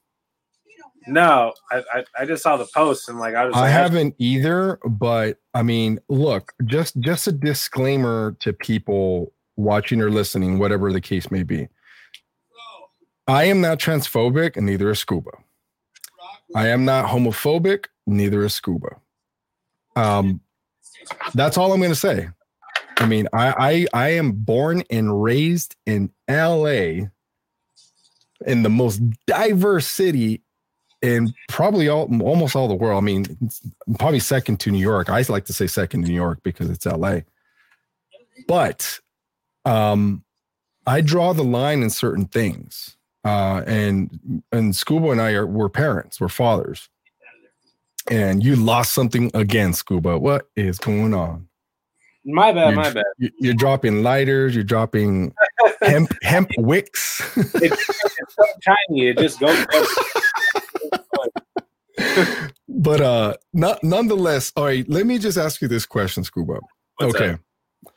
No, I just saw the post and like I haven't either, but I mean, look, just a disclaimer to people watching or listening, whatever the case may be. I am not transphobic, and neither is Scuba. I am not homophobic, neither is Scuba. That's all I'm going to say. I mean, I am born and raised in LA, in the most diverse city in probably almost all the world. I mean, probably second to New York. I like to say second to New York because it's LA. But I draw the line in certain things. And Scuba and I we're parents, we're fathers. And you lost something again, Scuba. What is going on? My bad. You're dropping lighters. You're dropping hemp wicks. It's so tiny. It just goes. But nonetheless, all right. Let me just ask you this question, Scuba. What's okay. Up?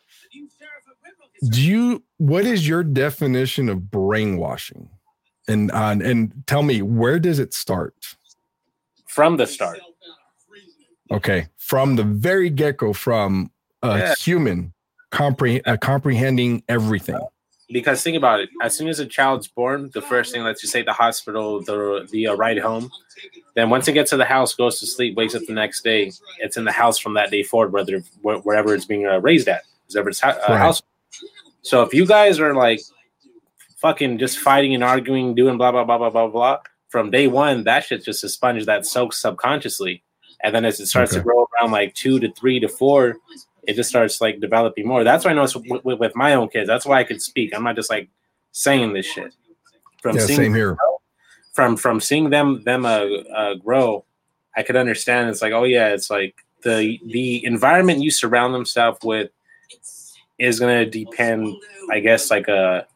What is your definition of brainwashing? And tell me, where does it start? From the start. Okay, from the very get-go, from a human comprehending everything. Because think about it, as soon as a child's born, the first thing, let's just say the hospital, the ride home, then once it gets to the house, goes to sleep, wakes up the next day, it's in the house from that day forward, wherever it's being raised at, whatever it's house. So if you guys are like fucking just fighting and arguing, doing blah, blah, blah, blah, blah, blah, from day one, that shit's just a sponge that soaks subconsciously. And then as it starts to grow around like 2 to 3 to 4, it just starts like developing more. That's why I know it's with my own kids. That's why I can speak. I'm not just like saying this shit. Same here. From seeing them grow, I could understand. It's like, oh yeah, it's like the environment you surround themselves with is gonna depend, I guess, like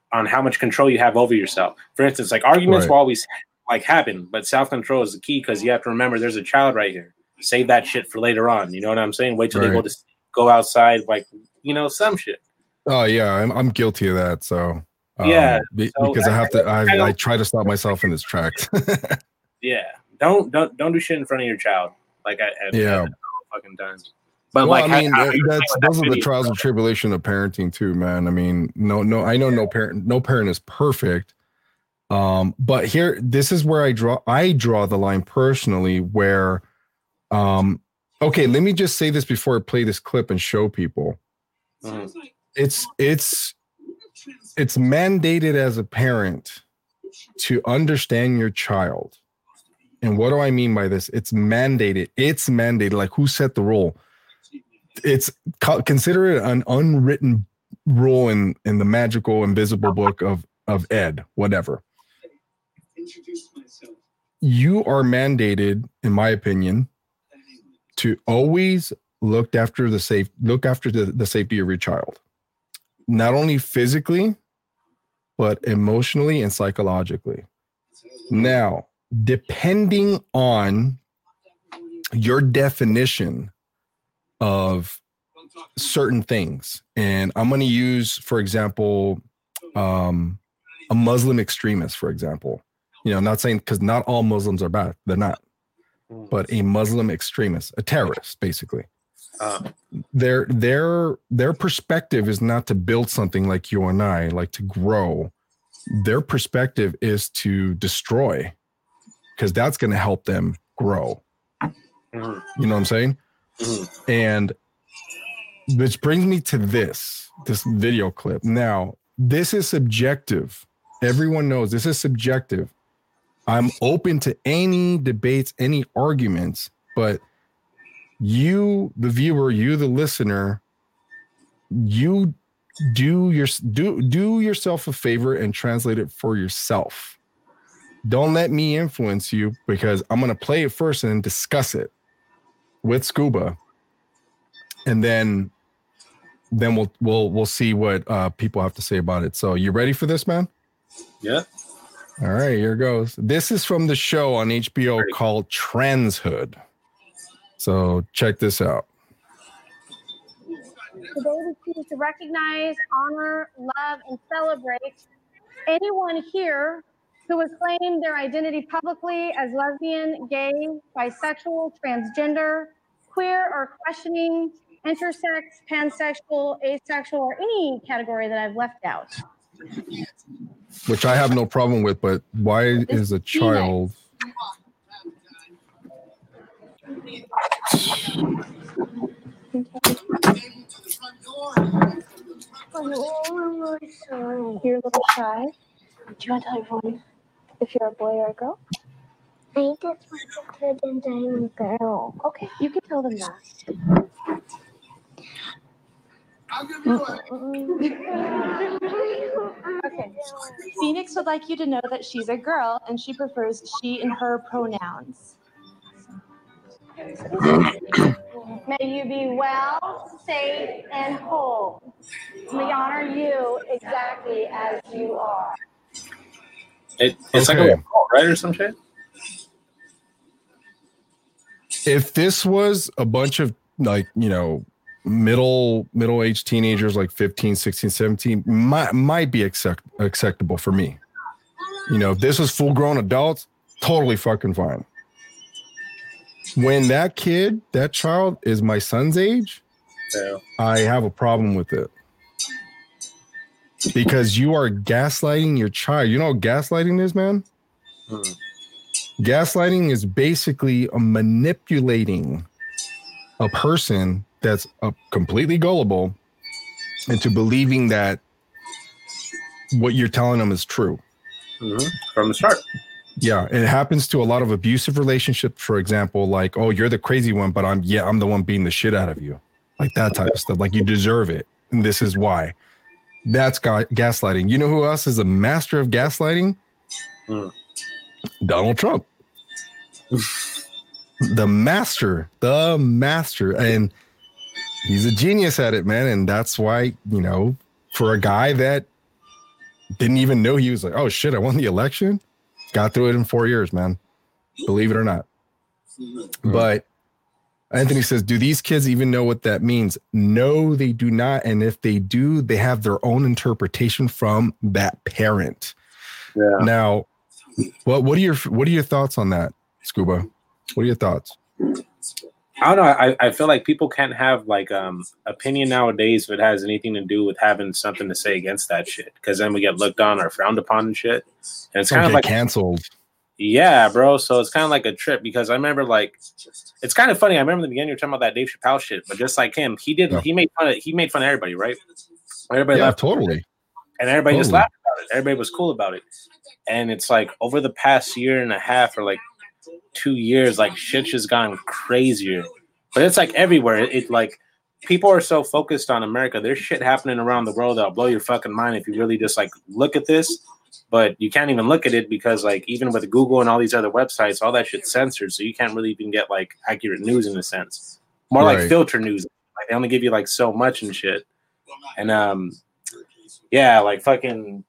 on how much control you have over yourself. For instance, like arguments will always like happen, but self-control is the key because you have to remember there's a child right here. Save that shit for later on. You know what I'm saying? Wait till they go outside, like, you know, some shit. Oh yeah, I'm guilty of that. So because I try to stop myself in this tracks. Yeah, don't do shit in front of your child. Like at fucking times. But well, I mean, those are the trials and tribulation of parenting too, man. I mean, I know no parent is perfect. But here, this is where I draw the line personally, where, okay, let me just say this before I play this clip and show people. Mm-hmm. It's mandated as a parent to understand your child. And what do I mean by this? It's mandated. It's mandated. Like, who set the rule? It's consider it an unwritten rule in the magical invisible book of Ed, whatever. You are mandated, in my opinion, to always look after the safety of your child, not only physically, but emotionally and psychologically. Now, depending on your definition of certain things, and I'm going to use, for example, a Muslim extremist, for example. You know, not saying, because not all Muslims are bad, they're not, but a Muslim extremist, a terrorist, basically. Their perspective is not to build something like you and I, like to grow. Their perspective is to destroy, because that's going to help them grow. You know what I'm saying? And which brings me to this video clip. Now, this is subjective. Everyone knows this is subjective. I'm open to any debates, any arguments, but you, the viewer, you, the listener, you do yourself a favor and translate it for yourself. Don't let me influence you, because I'm going to play it first and then discuss it with Scuba, and then we'll see what people have to say about it. So, you ready for this, man? Yeah. All right, here goes. This is from the show on HBO called Transhood. So check this out. Today we choose to recognize, honor, love, and celebrate anyone here who has claimed their identity publicly as lesbian, gay, bisexual, transgender, queer, or questioning, intersex, pansexual, asexual, or any category that I've left out. Which I have no problem with, but why is a child... You're a little shy. Do you want to tell everyone if you're a boy or a girl? I just want to tell them that I'm a girl. Okay, you can tell them that. Okay. Phoenix would like you to know that she's a girl and she prefers she and her pronouns. May you be well, safe, and whole. We honor you exactly as you are. It's like a cult, right, or some shit? If this was a bunch of, like, you know, middle-aged teenagers, like 15, 16, 17, might be acceptable for me. You know, if this was full-grown adults, totally fucking fine. When that child is my son's age, I have a problem with it. Because you are gaslighting your child. You know what gaslighting is, man? Gaslighting is basically manipulating a person that's completely gullible into believing that what you're telling them is true. From the start. Yeah, it happens to a lot of abusive relationships, for example, like, oh, you're the crazy one, but I'm the one beating the shit out of you. Like that type of stuff. Like, you deserve it, and this is why. That's gaslighting. You know who else is a master of gaslighting? Donald Trump. The master. And he's a genius at it, man. And that's why, you know, for a guy that Didn't even know he was like, oh shit, I won the election. Got through it in 4 years, man. Believe it or not. But Anthony says, do these kids even know what that means? No, they do not. And if they do, they have their own interpretation from that parent. Yeah. Now, what are your thoughts on that, Scuba? What are your thoughts? I don't know. I feel like people can't have like opinion nowadays if it has anything to do with having something to say against that shit. Because then we get looked on or frowned upon and shit. And it's kind of like canceled. Yeah, bro. So it's kind of like a trip because I remember like it's kind of funny. I remember in the beginning you were talking about that Dave Chappelle shit, but just like him, he made fun of everybody, right? Everybody laughed totally. And everybody just laughed about it. Everybody was cool about it. And it's like over the past year and a half or like 2 years, like shit's just gone crazier. But it's like everywhere. It like people are so focused on America. There's shit happening around the world that'll blow your fucking mind if you really just like look at this. But you can't even look at it because like even with Google and all these other websites, all that shit's censored. So you can't really even get like accurate news in a sense. More like filter news. Like they only give you like so much and shit. And yeah, like fucking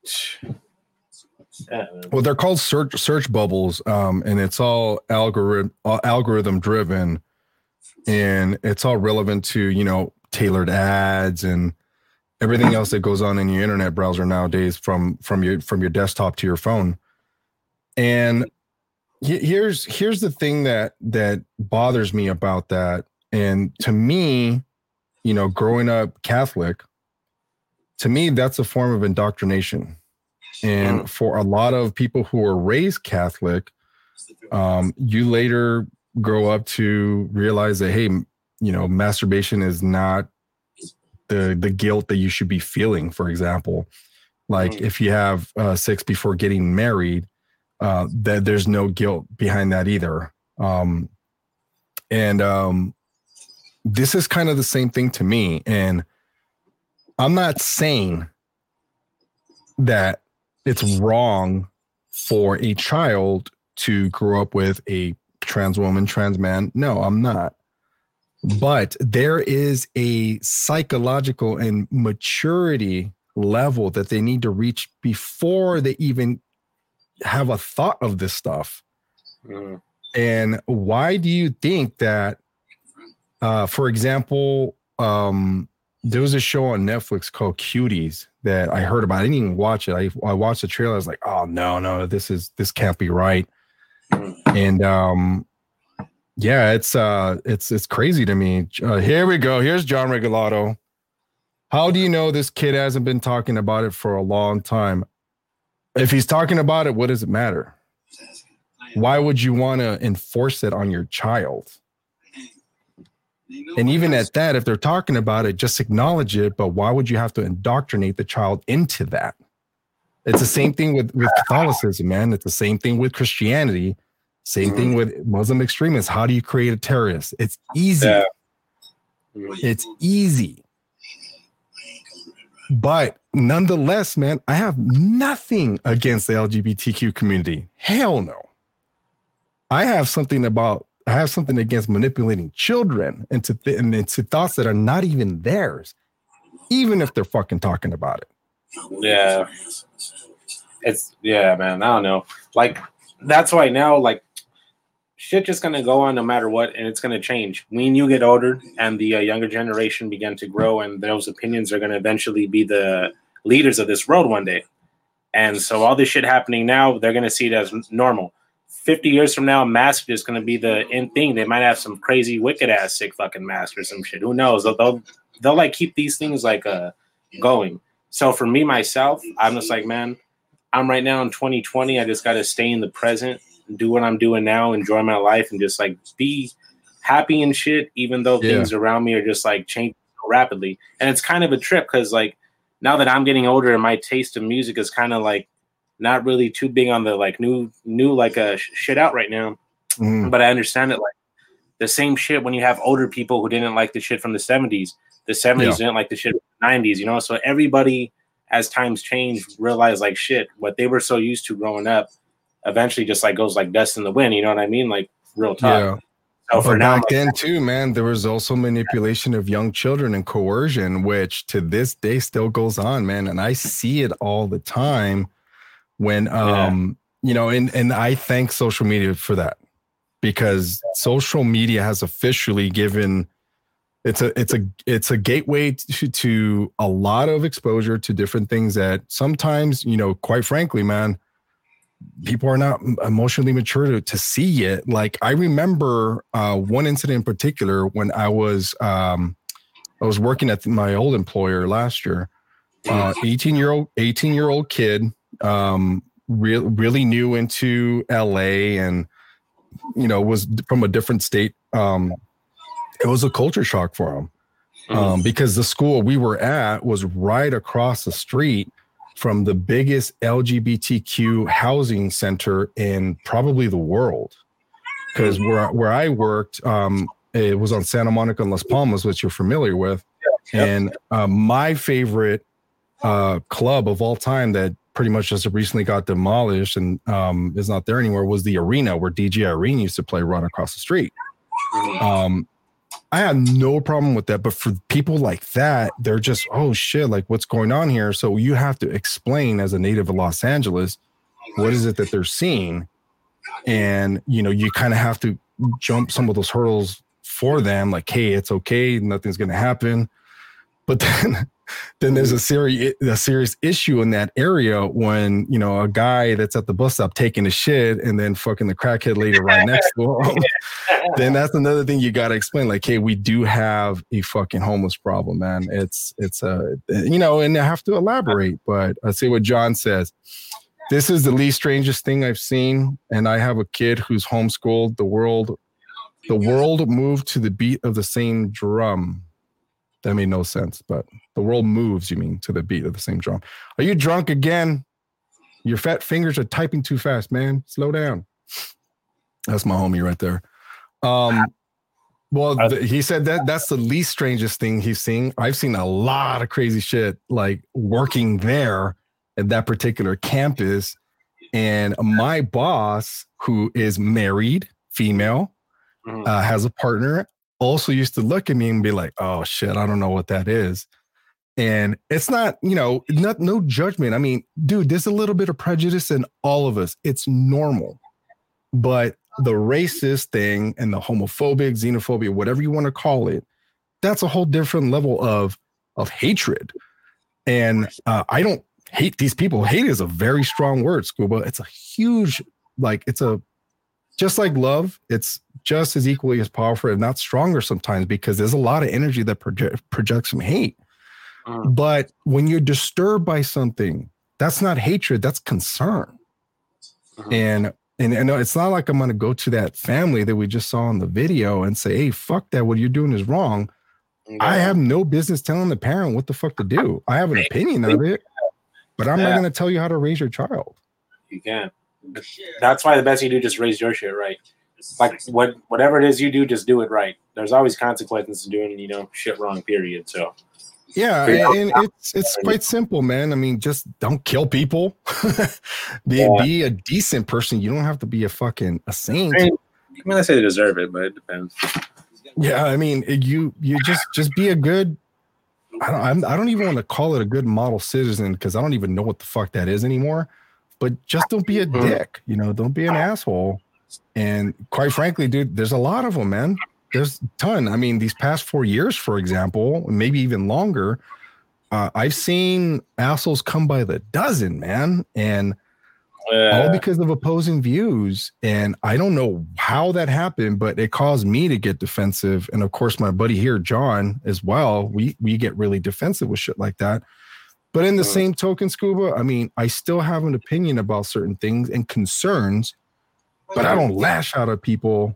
well, they're called search bubbles, and it's all algorithm driven, and it's all relevant to tailored ads and everything else that goes on in your internet browser nowadays from your desktop to your phone. And here's the thing that bothers me about that. And to me, growing up Catholic, to me that's a form of indoctrination. And for a lot of people who are raised Catholic, you later grow up to realize that, hey, masturbation is not the guilt that you should be feeling. For example, like if you have sex before getting married, that there's no guilt behind that either. This is kind of the same thing to me. And I'm not saying that it's wrong for a child to grow up with a trans woman, trans man. No, I'm not. But there is a psychological and maturity level that they need to reach before they even have a thought of this stuff. And why do you think that, for example, there was a show on Netflix called Cuties that I heard about. I didn't even watch it. I watched the trailer. I was like, oh no, this can't be right. And yeah, it's crazy to me. Here we go. Here's John Regalado. How do you know this kid hasn't been talking about it for a long time? If he's talking about it, what does it matter? Why would you want to enforce it on your child? And even at that, if they're talking about it, just acknowledge it. But why would you have to indoctrinate the child into that? It's the same thing with Catholicism, man. It's the same thing with Christianity. Same thing with Muslim extremists. How do you create a terrorist? It's easy. Yeah. It's easy. But nonetheless, man, I have nothing against the LGBTQ community. Hell no. I have something against manipulating children into thoughts that are not even theirs, even if they're fucking talking about it. Yeah, man. I don't know. Like, that's why now, like, shit just gonna go on no matter what, and it's gonna change. When you get older and the younger generation begin to grow, and those opinions are gonna eventually be the leaders of this world one day. And so all this shit happening now, they're gonna see it as normal. 50 years from now, mask is going to be the in thing. They might have some crazy, wicked ass, sick fucking mask or some shit. Who knows? They'll like keep these things like going. So for me myself, I'm just like, man, I'm right now in 2020. I just got to stay in the present, do what I'm doing now, enjoy my life, and just like be happy and shit. Even though things around me are just like changing so rapidly, and it's kind of a trip because like now that I'm getting older and my taste of music is kind of like not really too big on the like new like shit out right now. But I understand it. Like the same shit when you have older people who didn't like the shit from the 70s. The 70s didn't like the shit from the 90s, So everybody, as times change, realize like shit, what they were so used to growing up eventually just like goes like dust in the wind, you know what I mean? Like real talk. So for But now, back then too, man, there was also manipulation of young children and coercion, which to this day still goes on, man. And I see it all the time when, you know, and I thank social media for that, because social media has officially given it's a gateway to a lot of exposure to different things that sometimes, you know, quite frankly, man, people are not emotionally mature to see it. Like I remember one incident in particular when I was working at my old employer last year. 18-year-old kid, really new into LA, and you know, was from a different state. It was a culture shock for him because the school we were at was right across the street from the biggest LGBTQ housing center in probably the world. Because where I worked, it was on Santa Monica and Las Palmas, which you're familiar with. And my favorite club of all time that pretty much just recently got demolished and is not there anymore was the Arena, where DJ Irene used to play right across the street. I had no problem with that, but for people like that, they're just, oh shit, like what's going on here? So you have to explain as a native of Los Angeles, what is it that they're seeing? And, you know, you kind of have to jump some of those hurdles for them. Like, hey, it's okay. Nothing's going to happen. But then there's a serious issue in that area when, you know, a guy that's at the bus stop taking a shit and then fucking the crackhead lady right next to him. Then that's another thing you got to explain. Like, hey, we do have a fucking homeless problem, man. It's you know, and I have to elaborate, but I see what John says. This is the least strangest thing I've seen. And I have a kid who's homeschooled. The world moved to the beat of the same drum. That made no sense, but the world moves, you mean, to the beat of the same drum. Are you drunk again? Your fat fingers are typing too fast, man. Slow down. That's my homie right there. He said that's the least strangest thing he's seen. I've seen a lot of crazy shit, like working there at that particular campus. And my boss, who is married, female, has a partner, also used to look at me and be like, oh shit, I don't know what that is. And it's not, you know, no judgment. I mean, dude, there's a little bit of prejudice in all of us. It's normal. But the racist thing and the homophobic, xenophobia, whatever you want to call it, that's a whole different level of hatred. And I don't hate these people. Hate is a very strong word, Scuba. It's a huge, like, just like love, it's just as equally as powerful, if not stronger sometimes, because there's a lot of energy that projects from hate. But when you're disturbed by something, that's not hatred, that's concern. And it's not like I'm going to go to that family that we just saw in the video and say, hey, fuck that, what you're doing is wrong. I have no business telling the parent what the fuck to do. I have an opinion of it, but I'm not going to tell you how to raise your child. You can't. That's why the best you do, just raise your shit right. Like whatever it is you do, just do it right. There's always consequences to doing, you know, shit wrong, period. So yeah, and it's quite simple, man. I mean, just don't kill people. Be a decent person. You don't have to be a saint. I mean, I say they deserve it, but it depends. Yeah, I mean, you just be a good. I don't even want to call it a good model citizen, because I don't even know what the fuck that is anymore. But just don't be a dick, you know, don't be an asshole. And quite frankly, dude, there's a lot of them, man. There's a ton. I mean, these past 4 years, for example, maybe even longer, I've seen assholes come by the dozen, man. And all because of opposing views. And I don't know how that happened, but it caused me to get defensive. And of course, my buddy here, John, as well, we get really defensive with shit like that. But in the same token, Scuba, I mean, I still have an opinion about certain things and concerns, but I don't lash out at people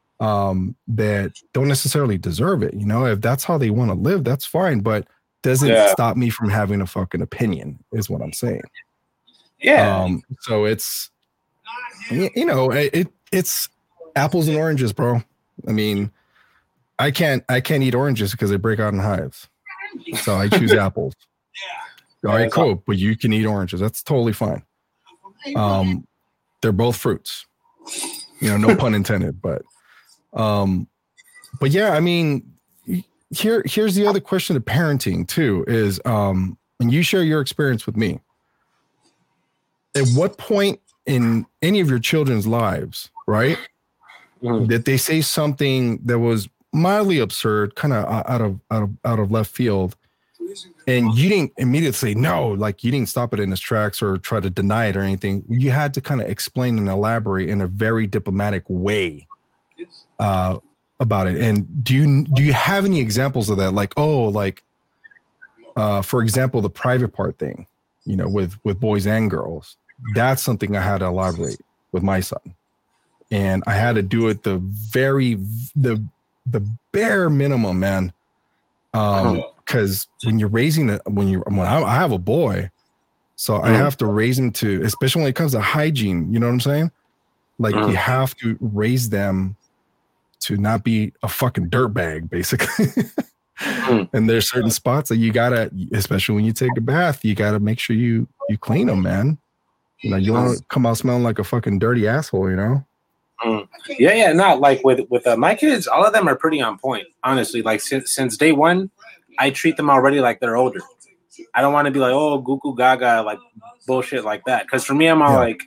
that don't necessarily deserve it. You know, if that's how they want to live, that's fine. But doesn't stop me from having a fucking opinion, is what I'm saying. Yeah. So it's, you know, it's apples and oranges, bro. I mean, I can't eat oranges because they break out in hives. So I choose apples. All right, cool. But you can eat oranges. That's totally fine. They're both fruits. You know, no pun intended. But But yeah, I mean, here's the other question of parenting too is, and you share your experience with me. At what point in any of your children's lives, right, did they say something that was mildly absurd, kind of out of left field, and you didn't immediately say no, like you didn't stop it in its tracks or try to deny it or anything? You had to kind of explain and elaborate in a very diplomatic way about it. And do you have any examples of that? Like, for example, the private part thing, you know, with boys and girls. That's something I had to elaborate with my son, and I had to do it the bare minimum, man. Because when you're raising it, I have a boy, so I have to raise him to, especially when it comes to hygiene. You know what I'm saying? Like you have to raise them to not be a fucking dirtbag, basically. And there's certain spots that you gotta, especially when you take a bath, you gotta make sure you clean them, man. You know, you want to come out smelling like a fucking dirty asshole, you know? Yeah. Not like with my kids, all of them are pretty on point, honestly. Like since day one, I treat them already like they're older. I don't want to be like, oh, goo goo gaga, like bullshit like that. Because for me, I'm all like,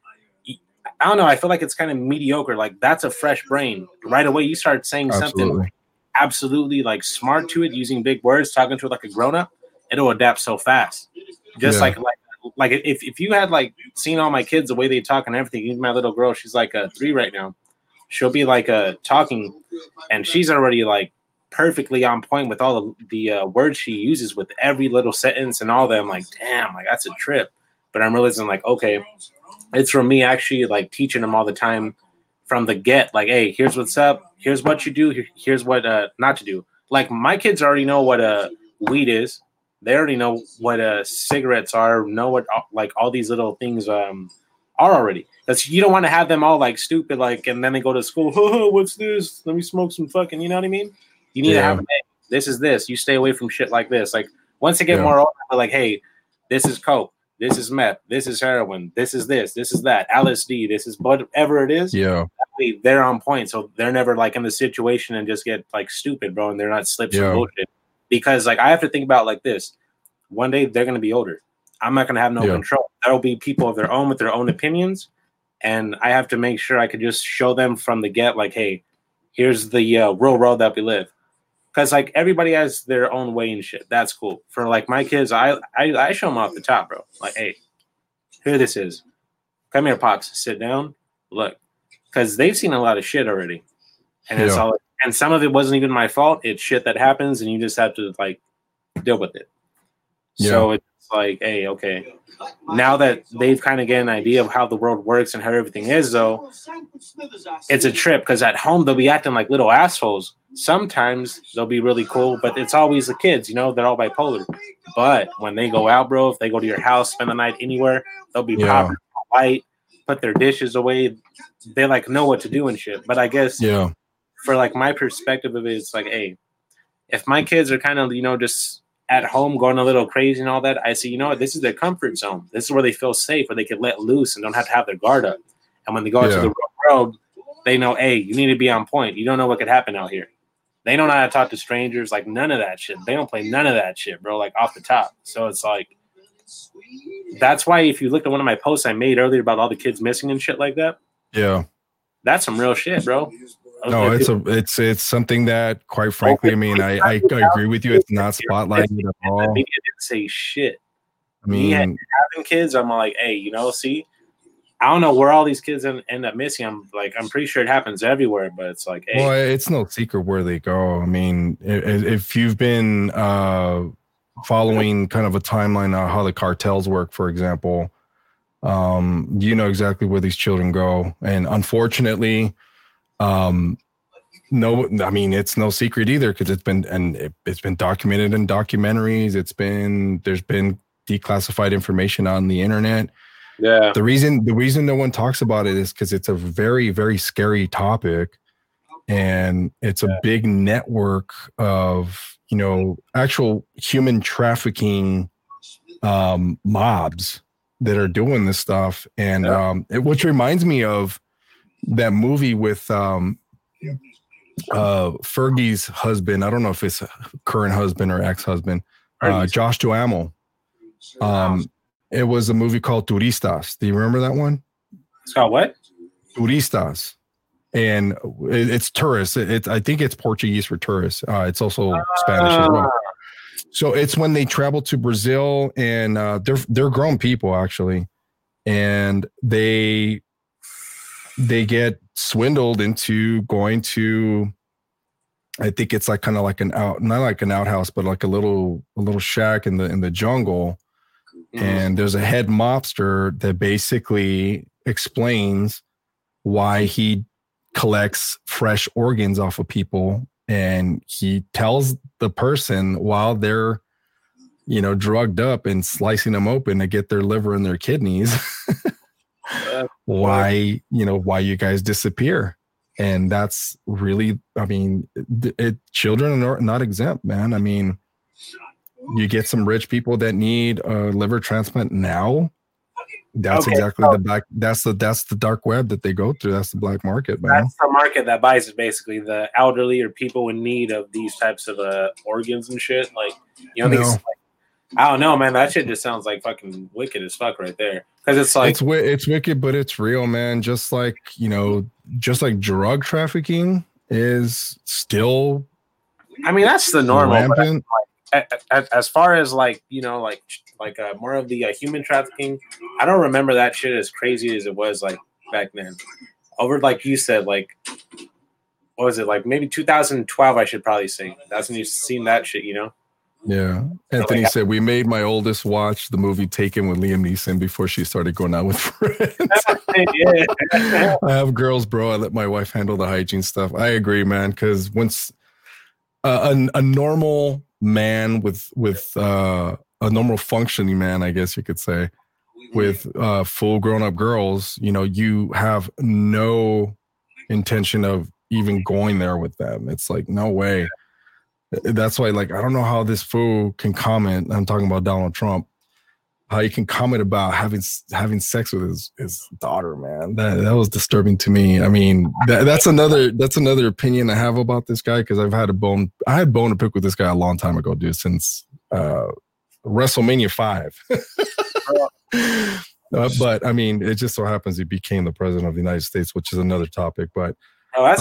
I don't know. I feel like it's kind of mediocre. Like that's a fresh brain. Right away, you start saying something absolutely like smart to it, using big words, talking to it like a grown up. It'll adapt so fast. Just like if you had like seen all my kids, the way they talk and everything, even my little girl, she's like 3 right now. She'll be like talking, and she's already like perfectly on point with all the words she uses with every little sentence and all that. I'm like, damn, like that's a trip. But I'm realizing like, okay, it's from me actually like teaching them all the time from the get. Like, hey, here's what's up. Here's what you do. Here's what not to do. Like my kids already know what weed is. They already know what cigarettes are, know what like all these little things are already. Because you don't want to have them all like stupid, like, and then they go to school. Oh, what's this? Let me smoke some fucking, you know what I mean? You need to have them, hey, this is this. You stay away from shit like this. Like once they get more older, they're like, hey, this is coke, this is meth, this is heroin, this is that, LSD, this is whatever it is. Yeah, they're on point, so they're never like in the situation and just get like stupid, bro, and they're not slips and bullshit. Because like I have to think about like this. One day they're going to be older. I'm not going to have no control. There'll be people of their own with their own opinions, and I have to make sure I could just show them from the get, like, hey, here's the real world that we live. Because like everybody has their own way and shit. That's cool. For like my kids, I show them off the top, bro. Like, hey, here this is. Come here, Pops. Sit down. Look, because they've seen a lot of shit already, and it's all. And some of it wasn't even my fault. It's shit that happens, and you just have to like deal with it. Yeah. So it's like, hey, okay. Now that they've kind of get an idea of how the world works and how everything is, though, it's a trip because at home they'll be acting like little assholes. Sometimes they'll be really cool, but it's always the kids, you know, they're all bipolar. But when they go out, bro, if they go to your house, spend the night anywhere, they'll be proper, polite, put their dishes away. They like know what to do and shit. But I guess for like my perspective of it, it's like, hey, if my kids are kind of, you know, just at home going a little crazy and all that, I say, you know what, this is their comfort zone. This is where they feel safe, where they can let loose and don't have to have their guard up. And when they go out to the real world, they know, hey, you need to be on point. You don't know what could happen out here. They don't know how to talk to strangers, like none of that shit. They don't play none of that shit, bro, like off the top. So it's like, that's why if you looked at one of my posts I made earlier about all the kids missing and shit like that, that's some real shit, bro. No, it's something that, quite frankly, I mean, I agree with you. It's not spotlighted at all. Media didn't say shit. I mean, having kids, I'm like, hey, you know, see, I don't know where all these kids end up missing. I'm pretty sure it happens everywhere, but it's like, hey. Well, it's no secret where they go. I mean, if you've been following kind of a timeline of how the cartels work, for example, you know exactly where these children go, and unfortunately. No, I mean, it's no secret either because it's been documented in documentaries. There's been declassified information on the internet. Yeah. The reason no one talks about it is because it's a very, very scary topic, and it's a big network of, you know, actual human trafficking mobs that are doing this stuff. And which reminds me of that movie with Fergie's husband. I don't know if it's current husband or ex-husband. Josh Duhamel. It was a movie called Turistas. Do you remember that one? It's called what? Turistas. And it's tourists. I think it's Portuguese for tourists. It's also Spanish as well. So it's when they travel to Brazil, and they're grown people actually, and they get swindled into going to, I think it's like kind of like not like an outhouse, but like a little shack in the jungle. And there's a head mobster that basically explains why he collects fresh organs off of people, and he tells the person while they're drugged up and slicing them open to get their liver and their kidneys why you guys disappear. And that's really, I mean, children are not exempt, man. I mean, you get some rich people that need a liver transplant now. That's exactly that's the dark web that they go through. That's the black market, man. That's the market that buys it, basically. The elderly or people in need of these types of organs and shit. Like, these, I don't know, man. That shit just sounds like fucking wicked as fuck right there. Because it's like it's wicked, but it's real, man. Just like drug trafficking is still. I mean, that's the normal. As far as more of the human trafficking, I don't remember that shit as crazy as it was like back then. Over, like you said, like what was it, like maybe 2012? I should probably say that's when you've seen that shit, Yeah, Anthony said we made my oldest watch the movie Taken with Liam Neeson before she started going out with friends. I have girls, bro. I let my wife handle the hygiene stuff. I agree, man, because once a normal man with a normal functioning man, I guess you could say, with full grown-up girls, you have no intention of even going there with them. It's like, no way. That's why, like, I don't know how this fool can comment. I'm talking about Donald Trump. How he can comment about having sex with his daughter, man. That was disturbing to me. I mean, that's another opinion I have about this guy, because I had bone to pick with this guy a long time ago, dude. Since WrestleMania 5. But I mean, it just so happens he became the president of the United States, which is another topic. But that's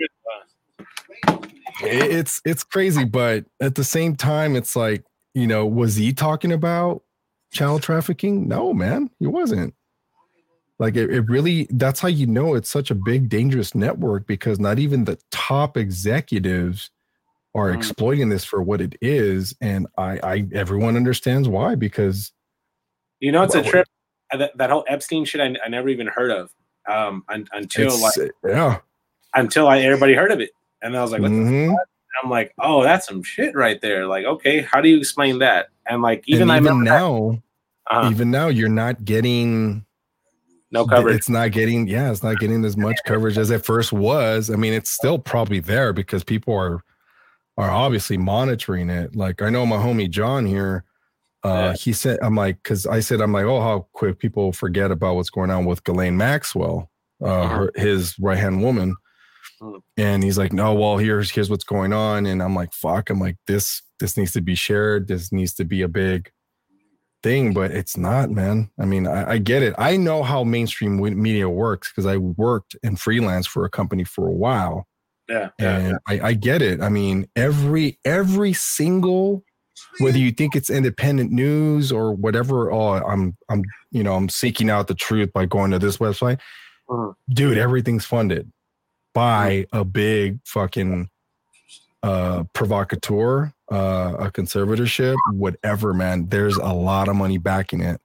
it's crazy. But at the same time, it's like, was he talking about child trafficking? No, man, he wasn't. Like, it really, that's how it's such a big, dangerous network, because not even the top executives are exploiting this for what it is. And everyone understands why, because it's a trip. That whole Epstein shit, I never even heard of until everybody heard of it, and I was like, what the fuck? I'm like, oh, that's some shit right there. Like, okay, how do you explain that? And like, even now, you're not getting no coverage. It's not getting as much coverage as it first was. I mean, it's still probably there because people are obviously monitoring it. Like, I know my homie John here. He said, I'm like, oh, how quick people forget about what's going on with Ghislaine Maxwell, his right-hand woman. And he's like, no, well, here's what's going on. And I'm like, fuck. I'm like, this needs to be shared. This needs to be a big thing, but it's not, man. I mean, I get it. I know how mainstream media works because I worked in freelance for a company for a while. I get it. I mean, every single, whether you think it's independent news or whatever, I'm seeking out the truth by going to this website. Dude, everything's funded by a big fucking provocateur, a conservatorship, whatever, man. There's a lot of money backing it.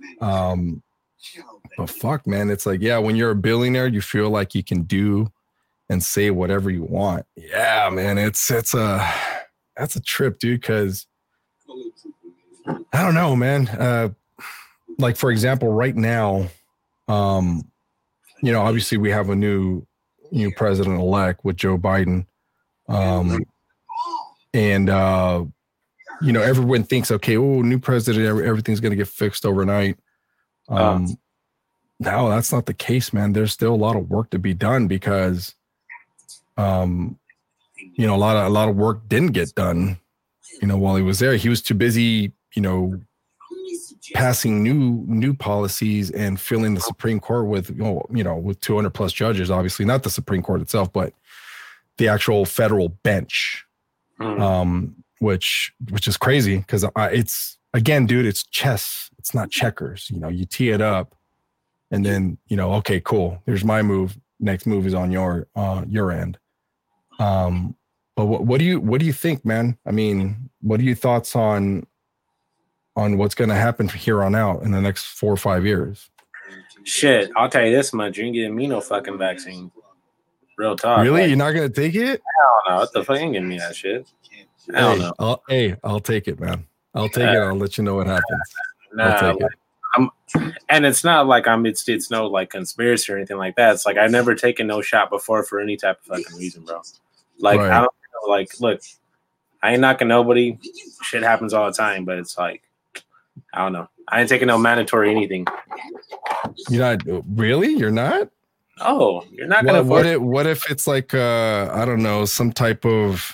But fuck, man, it's like, yeah, when you're a billionaire, you feel like you can do and say whatever you want. Yeah, man, that's a trip, dude, because I don't know, man. Like, for example, right now, obviously we have a new president-elect with Joe Biden. Everyone thinks, okay, new president, everything's going to get fixed overnight. No, that's not the case, man. There's still a lot of work to be done because a lot of work didn't get done, while he was there. He was too busy, passing new policies and filling the Supreme Court with, with 200 plus judges, obviously not the Supreme Court itself, but the actual federal bench, which is crazy because it's, again, dude, it's chess. It's not checkers. You tee it up and then, okay, cool. Here's my move. Next move is on your end. But what do you think, man? I mean, what are your thoughts on what's going to happen from here on out in the next 4 or 5 years? Shit, I'll tell you this much: you ain't getting me no fucking vaccine. Real talk. Really? You're not going to take it? I don't know. What the fuck? You ain't giving me that shit. I don't know. I'll take it, man. I'll take it. I'll let you know what happens. I'll take it. And it's not like it's no like conspiracy or anything like that. It's like I've never taken no shot before for any type of fucking reason, bro. Like, right. I don't know, like, look, I ain't knocking nobody. Shit happens all the time, but it's like, I don't know. I ain't taking no mandatory anything. You're not really? You're not? Oh, you're not gonna. What if it's like I don't know, some type of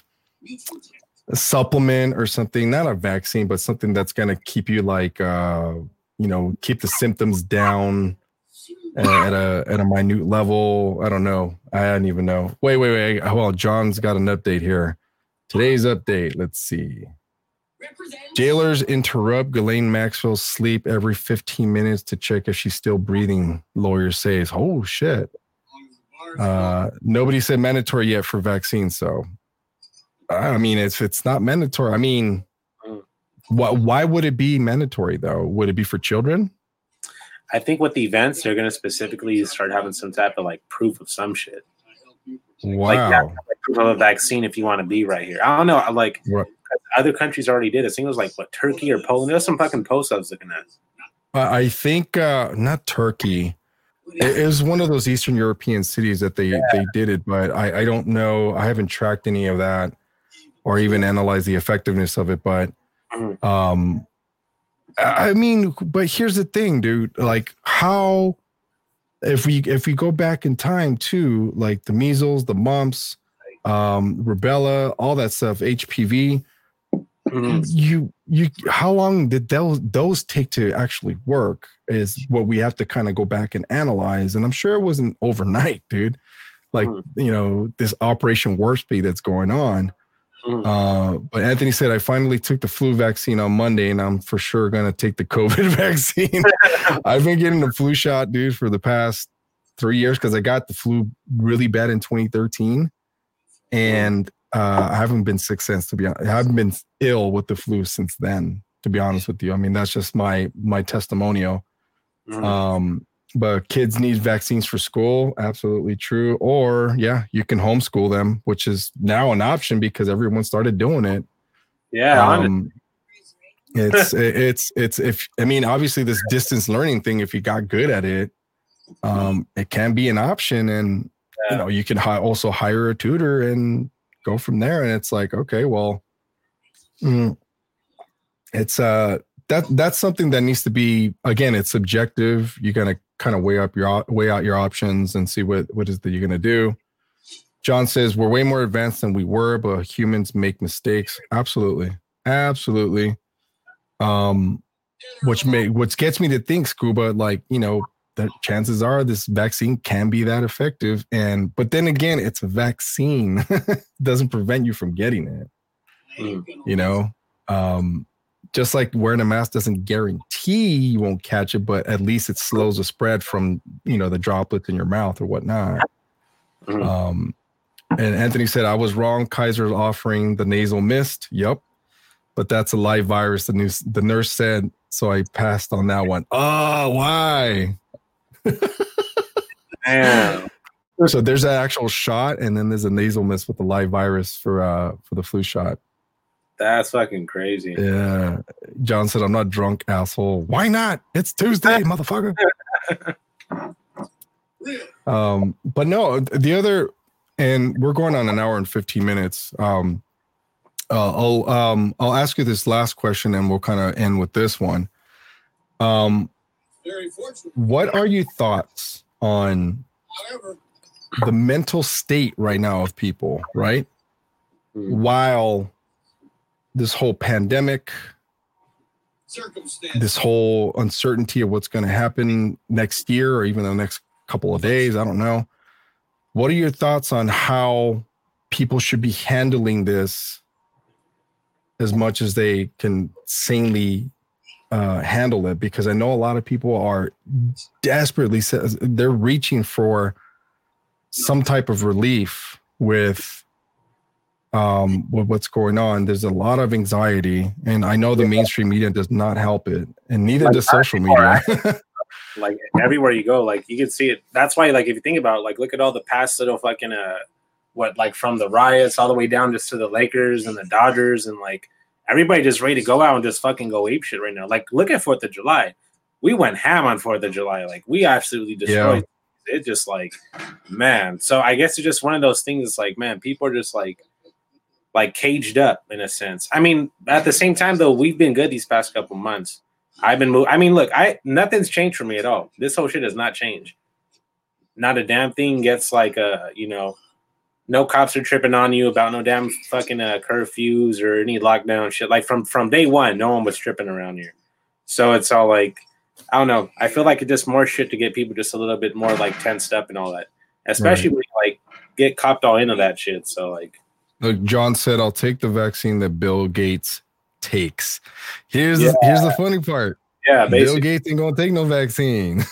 supplement or something, not a vaccine, but something that's gonna keep you like keep the symptoms down at a minute level. I don't know. I don't even know. Wait. Well, John's got an update here. Today's update. Let's see. Jailers interrupt Ghislaine Maxwell's sleep every 15 minutes to check if she's still breathing, lawyer says. Oh, shit. Nobody said mandatory yet for vaccines, so I mean, it's not mandatory. I mean, why would it be mandatory, though? Would it be for children? I think with the events, they're going to specifically start having some type of like proof of some shit. Wow. Like proof of a vaccine if you want to be right here. I don't know. Like, what? Other countries already did. I think it was like what, Turkey or Poland. There's some fucking posts I was looking at. I think not Turkey. It was one of those Eastern European cities that they did it, but I don't know. I haven't tracked any of that or even analyzed the effectiveness of it. But I mean, but here's the thing, dude. Like, how if we go back in time too, like the measles, the mumps, rubella, all that stuff, HPV. You how long did those take to actually work is what we have to kind of go back and analyze. And I'm sure it wasn't overnight, dude. Like, this Operation Warp Speed that's going on. But Anthony said, I finally took the flu vaccine on Monday and I'm for sure going to take the COVID vaccine. I've been getting the flu shot, dude, for the past 3 years because I got the flu really bad in 2013. And I haven't been sick since, to be honest. I haven't been ill with the flu since then, to be honest with you. I mean, that's just my testimonial. But kids need vaccines for school. Absolutely true. Or you can homeschool them, which is now an option because everyone started doing it. Yeah. It's I mean, obviously this distance learning thing, if you got good at it, it can be an option. And, you can also hire a tutor and go from there. And it's like, okay, well, it's that's something that needs to be, again, it's subjective. You're going to kind of weigh out your options and see what is that you're going to do. John says we're way more advanced than we were, but humans make mistakes. Absolutely. Which gets me to think, Scuba, like, the chances are this vaccine can be that effective. But then again, it's a vaccine. It doesn't prevent you from getting it. Just like wearing a mask doesn't guarantee you won't catch it, but at least it slows the spread from, the droplets in your mouth or whatnot. And Anthony said, I was wrong. Kaiser's offering the nasal mist. Yep. But that's a live virus. The nurse said, so I passed on that one. Oh, why? Damn. So there's that actual shot, and then there's a nasal mist with the live virus for the flu shot. That's fucking crazy. Yeah. John said, I'm not drunk, asshole. Why not? It's Tuesday, motherfucker. But no, the other, and we're going on an hour and 15 minutes. I'll ask you this last question and we'll kind of end with this one. What are your thoughts on the mental state right now of people, right? while this whole pandemic, this whole uncertainty of what's going to happen next year or even the next couple of days, I don't know. What are your thoughts on how people should be handling this as much as they can sanely handle it? Because I know a lot of people are desperately, they're reaching for some type of relief with what's going on. There's a lot of anxiety, and I know the mainstream media does not help it, and neither does social media. Like everywhere you go, like you can see it. That's why, like, if you think about it, like, look at all the past little fucking like from the riots all the way down just to the Lakers and the Dodgers, and like everybody just ready to go out and just fucking go ape shit right now. Like, look at 4th of July. We went ham on 4th of July. Like, we absolutely destroyed it. Just like, man. So I guess it's just one of those things. It's like, man, people are just like caged up in a sense. I mean, at the same time though, we've been good these past couple months. I've been moving. I mean, look, nothing's changed for me at all. This whole shit has not changed. Not a damn thing gets like no cops are tripping on you about no damn fucking curfews or any lockdown shit. Like from day one, no one was tripping around here. So it's all like, I don't know. I feel like it's just more shit to get people just a little bit more like tensed up and all that, especially when you like get copped all into that shit. So like, look, John said, "I'll take the vaccine that Bill Gates takes." Here's the funny part. Yeah, basically. Bill Gates ain't gonna take no vaccine.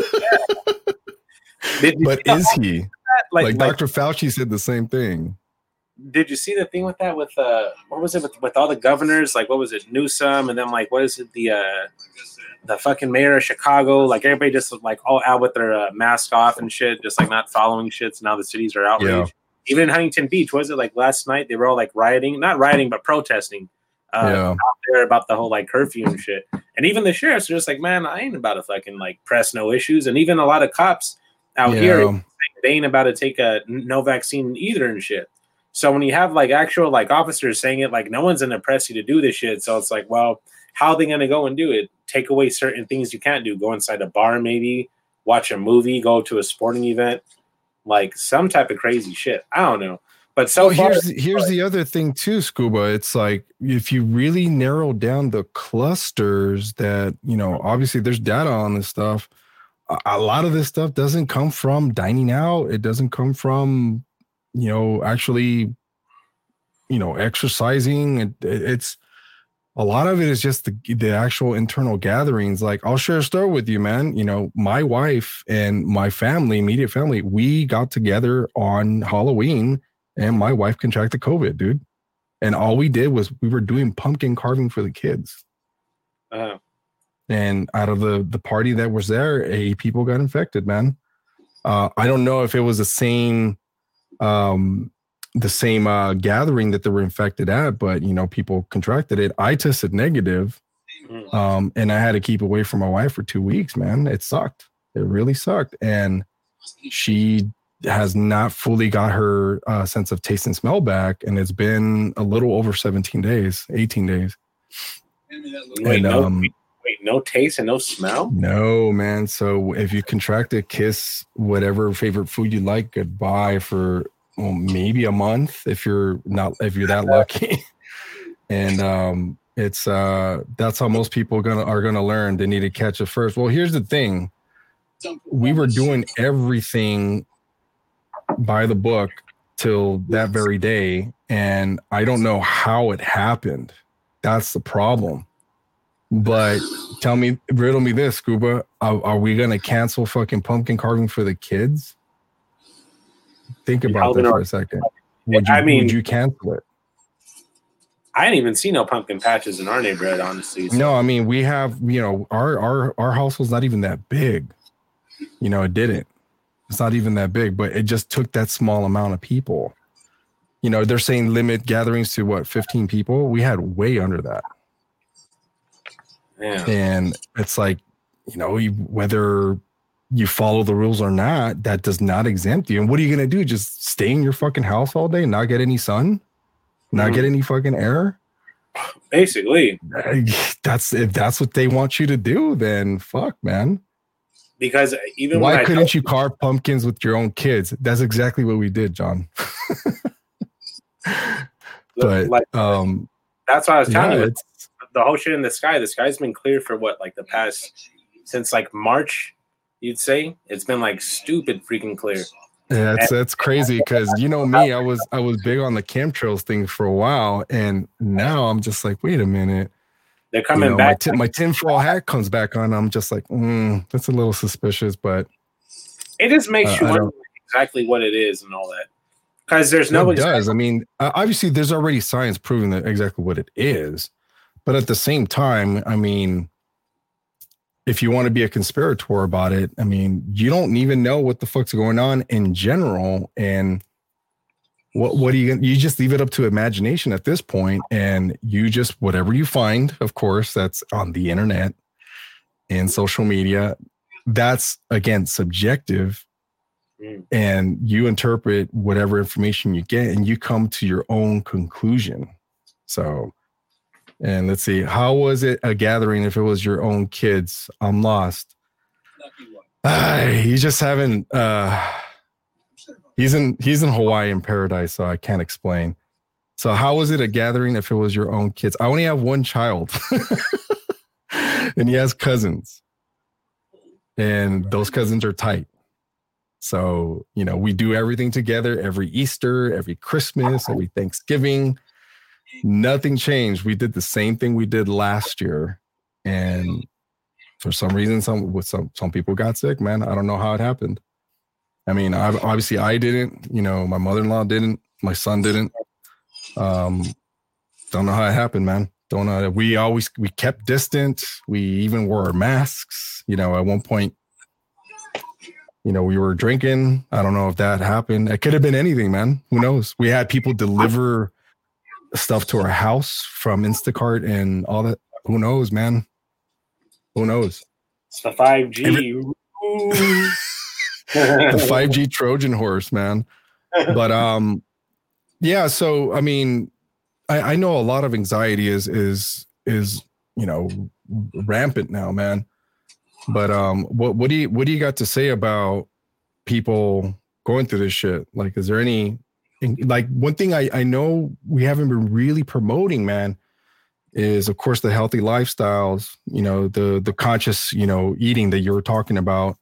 But is he? Like Dr. Fauci said the same thing. Did you see the thing with that? With what was it with all the governors? Like, what was it, Newsom, and then like what is it, the fucking mayor of Chicago? Like everybody just like all out with their mask off and shit, just like not following shit. So now the cities are outraged. Yeah. Even in Huntington Beach, was it like last night? They were all like not rioting, but protesting out there about the whole like curfew and shit. And even the sheriffs are just like, man, I ain't about to fucking like press no issues. And even a lot of cops out here, they ain't about to take a no vaccine either and shit. So when you have like actual like officers saying it, like no one's gonna press you to do this shit. So it's like, well, how are they gonna go and do it? Take away certain things you can't do. Go inside a bar, maybe watch a movie, go to a sporting event. Like some type of crazy shit. I don't know. But here's the other thing too, Scuba. It's like if you really narrow down the clusters that, obviously there's data on this stuff. A lot of this stuff doesn't come from dining out. It doesn't come from, actually, exercising. It's a lot of it is just the actual internal gatherings. Like, I'll share a story with you, man. My wife and my family, immediate family, we got together on Halloween and my wife contracted COVID, dude. And all we did was we were doing pumpkin carving for the kids. And out of the party that was there, 8 people got infected, man. I don't know if it was the same gathering that they were infected at, but people contracted it. I tested negative, and I had to keep away from my wife for 2 weeks, man. It sucked. It really sucked. And she has not fully got her sense of taste and smell back. And it's been a little over 18 days. No taste and no smell? No, man. So if you contract it, kiss whatever favorite food you like goodbye for maybe a month if you're that lucky. And it's that's how most people are gonna learn. They need to catch it first. Well, here's the thing. We were doing everything by the book till that very day, and I don't know how it happened. That's the problem. But riddle me this, Scuba. Are we gonna cancel fucking pumpkin carving for the kids? Think about that for a second. Would you cancel it? I didn't even see no pumpkin patches in our neighborhood, honestly. So. No, I mean, we have, our household's not even that big. It didn't. It's not even that big, but it just took that small amount of people. They're saying limit gatherings to 15 people. We had way under that. Yeah. And it's like, whether you follow the rules or not, that does not exempt you. And what are you going to do? Just stay in your fucking house all day and not get any sun? Not get any fucking air? Basically. If that's what they want you to do, then fuck, man. Because even why couldn't you carve pumpkins with your own kids? That's exactly what we did, John. But like, that's what I was telling you. it's The whole shit in the sky. The sky's been clear for what, like the past since like March. You'd say it's been like stupid freaking clear. yeah, that's crazy because you know me, I was big on the chemtrails thing for a while, and now I'm just like, wait a minute. They're coming back. My tinfoil hat comes back on. I'm just like, that's a little suspicious, but it just makes you wonder exactly what it is and all that. Because there's no. It does. I mean, obviously, there's already science proving that exactly what it is, but at the same time, I mean, if you want to be a conspirator about it, I mean, you don't even know what the fuck's going on in general, and what do you just leave it up to imagination at this point, and you just whatever you find, of course, that's on the internet and social media, that's again subjective, and you interpret whatever information you get, and you come to your own conclusion. So. And let's see, how was it a gathering if it was your own kids? I'm lost. He's just having he's in Hawaii in paradise, so I can't explain. So how was it a gathering if it was your own kids? I only have one child. And he has cousins. And those cousins are tight. So, you know, we do everything together every Easter, every Christmas, every Thanksgiving. Nothing changed. We did the same thing we did last year, and for some reason, some people got sick. Man, I don't know how it happened. I mean, obviously I didn't. You know, my mother-in-law didn't. My son didn't. Don't know how it happened, man. Don't know. We kept distant. We even wore our masks. You know, at one point, you know, we were drinking. I don't know if that happened. It could have been anything, man. Who knows? We had people deliver stuff to our house from Instacart and all that. Who knows, man? Who knows? It's the 5G. The 5G Trojan horse, man. But yeah. So I mean, I know a lot of anxiety is you know rampant now, man. But what do you got to say about people going through this shit? Like, is there any? Like one thing I know we haven't been really promoting, man, is of course the healthy lifestyles, you know, the conscious, you know, eating that you were talking about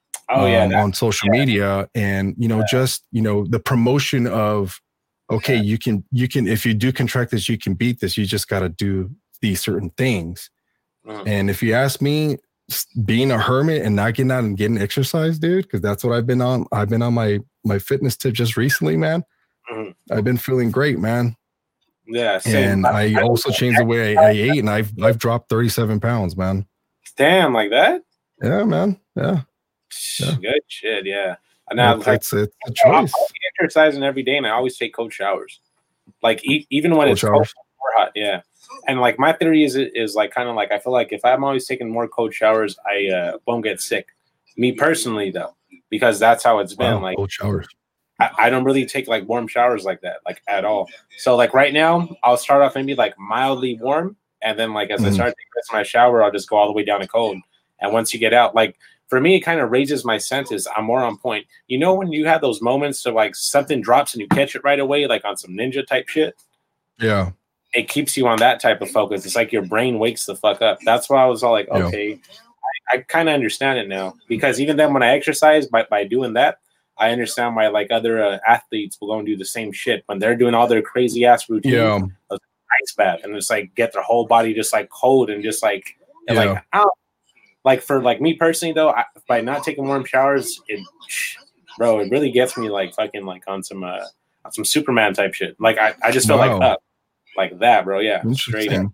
on social media, and you know, just, you know, the promotion of, okay, you can if you do contract this, you can beat this. You just got to do these certain things. And if you ask me, being a hermit and not getting out and getting exercise, dude, because that's what I've been on. I've been on my fitness tip just recently, man. I've been feeling great, man. Yeah, same. And I also changed the way I ate, and I've dropped 37 pounds, man. Damn, like that? Yeah, man. Yeah. Good shit. Yeah. And now it's a choice. I'm exercising every day, and I always take cold showers. Like even when it's cold or hot. Yeah. And like my theory is like kind of like I feel like if I'm always taking more cold showers, I won't get sick. Me personally, though, because that's how it's been. Like cold showers. I don't really take like warm showers like that, like at all. So like right now, I'll start off maybe like mildly warm, and then like as I start taking my shower, I'll just go all the way down to cold. And once you get out, like for me, it kind of raises my senses. I'm more on point. You know, when you have those moments of like something drops and you catch it right away, like on some ninja type shit. Yeah, it keeps you on that type of focus. It's like your brain wakes the fuck up. That's why I was all like, okay, I kind of understand it now, because even then when I exercise by doing that, I understand why like other athletes will go and do the same shit when they're doing all their crazy ass routines. Ice bath, and it's like get their whole body just like cold and just like and like ow. Like for like me personally though, by not taking warm showers, it really gets me like fucking like on some Superman type shit. Like I just feel like that, bro. Yeah, straight up.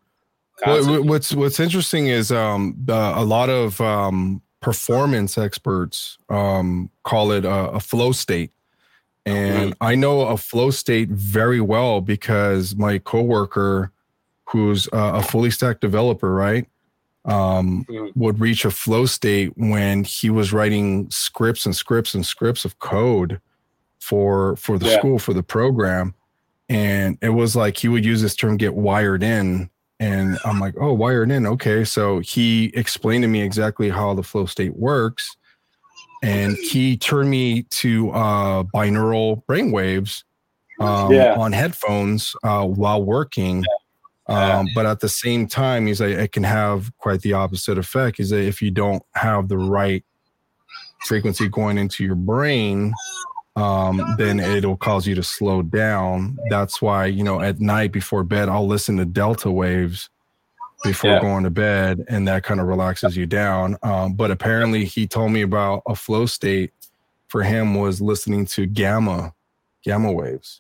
What's interesting is a lot of performance experts call it a flow state. And I know a flow state very well because my coworker, who's a fully stacked developer, right, would reach a flow state when he was writing scripts of code for the school, for the program. And it was like he would use this term, get wired in. And I'm like, oh, wired in. Okay. So he explained to me exactly how the flow state works. And he turned me to binaural brainwaves on headphones while working. But at the same time, he's like, it can have quite the opposite effect. Is that if you don't have the right frequency going into your brain, then it'll cause you to slow down. That's why, at night before bed, I'll listen to delta waves before going to bed, and that kind of relaxes you down. But apparently he told me about a flow state for him was listening to gamma waves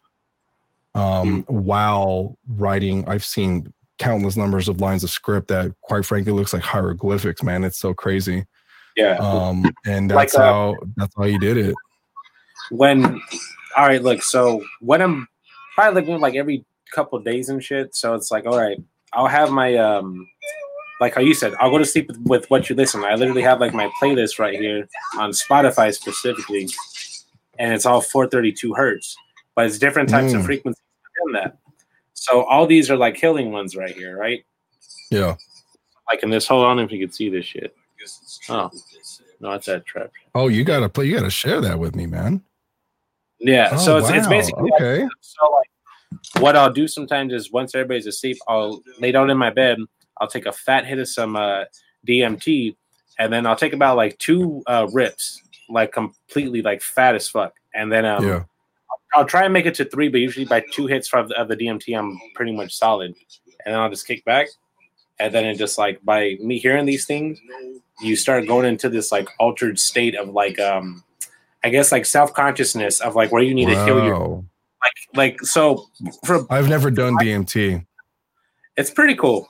while writing. I've seen countless numbers of lines of script that quite frankly looks like hieroglyphics, man. It's so crazy. And that's how he did it. All right, look, so when I'm probably looking like every couple of days and shit, so it's like, all right, I'll have my like how you said, I'll go to sleep with what you listen. I literally have like my playlist right here on Spotify specifically, and it's all 432 hertz, but it's different types of frequencies within that. So all these are like healing ones right here, right? Yeah. Like in this, hold on if you can see this shit. Oh, no, it's that trap. Oh, you gotta share that with me, man. Yeah. Oh, so it's basically okay. So like what I'll do sometimes is once everybody's asleep, I'll lay down in my bed. I'll take a fat hit of some DMT, and then I'll take about like 2 rips, like completely like fat as fuck. And then I'll try and make it to 3, but usually by 2 hits of the DMT, I'm pretty much solid. And then I'll just kick back. And then it just like by me hearing these things, you start going into this like altered state of like I guess like self-consciousness of like where you need to heal your like so I've never done DMT. It's pretty cool.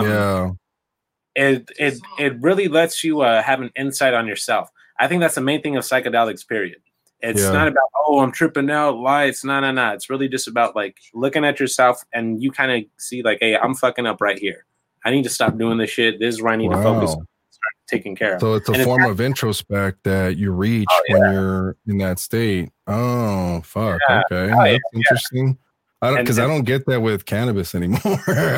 It really lets you have an insight on yourself. I think that's the main thing of psychedelics, period. It's not about, oh, I'm tripping out, lights. No. It's really just about like looking at yourself and you kind of see like, hey, I'm fucking up right here. I need to stop doing this shit. This is where I need to focus on, start taking care of. So it's a form of introspect that you reach when you're in that state. Oh, fuck. Okay. That's interesting. I don't get that with cannabis anymore.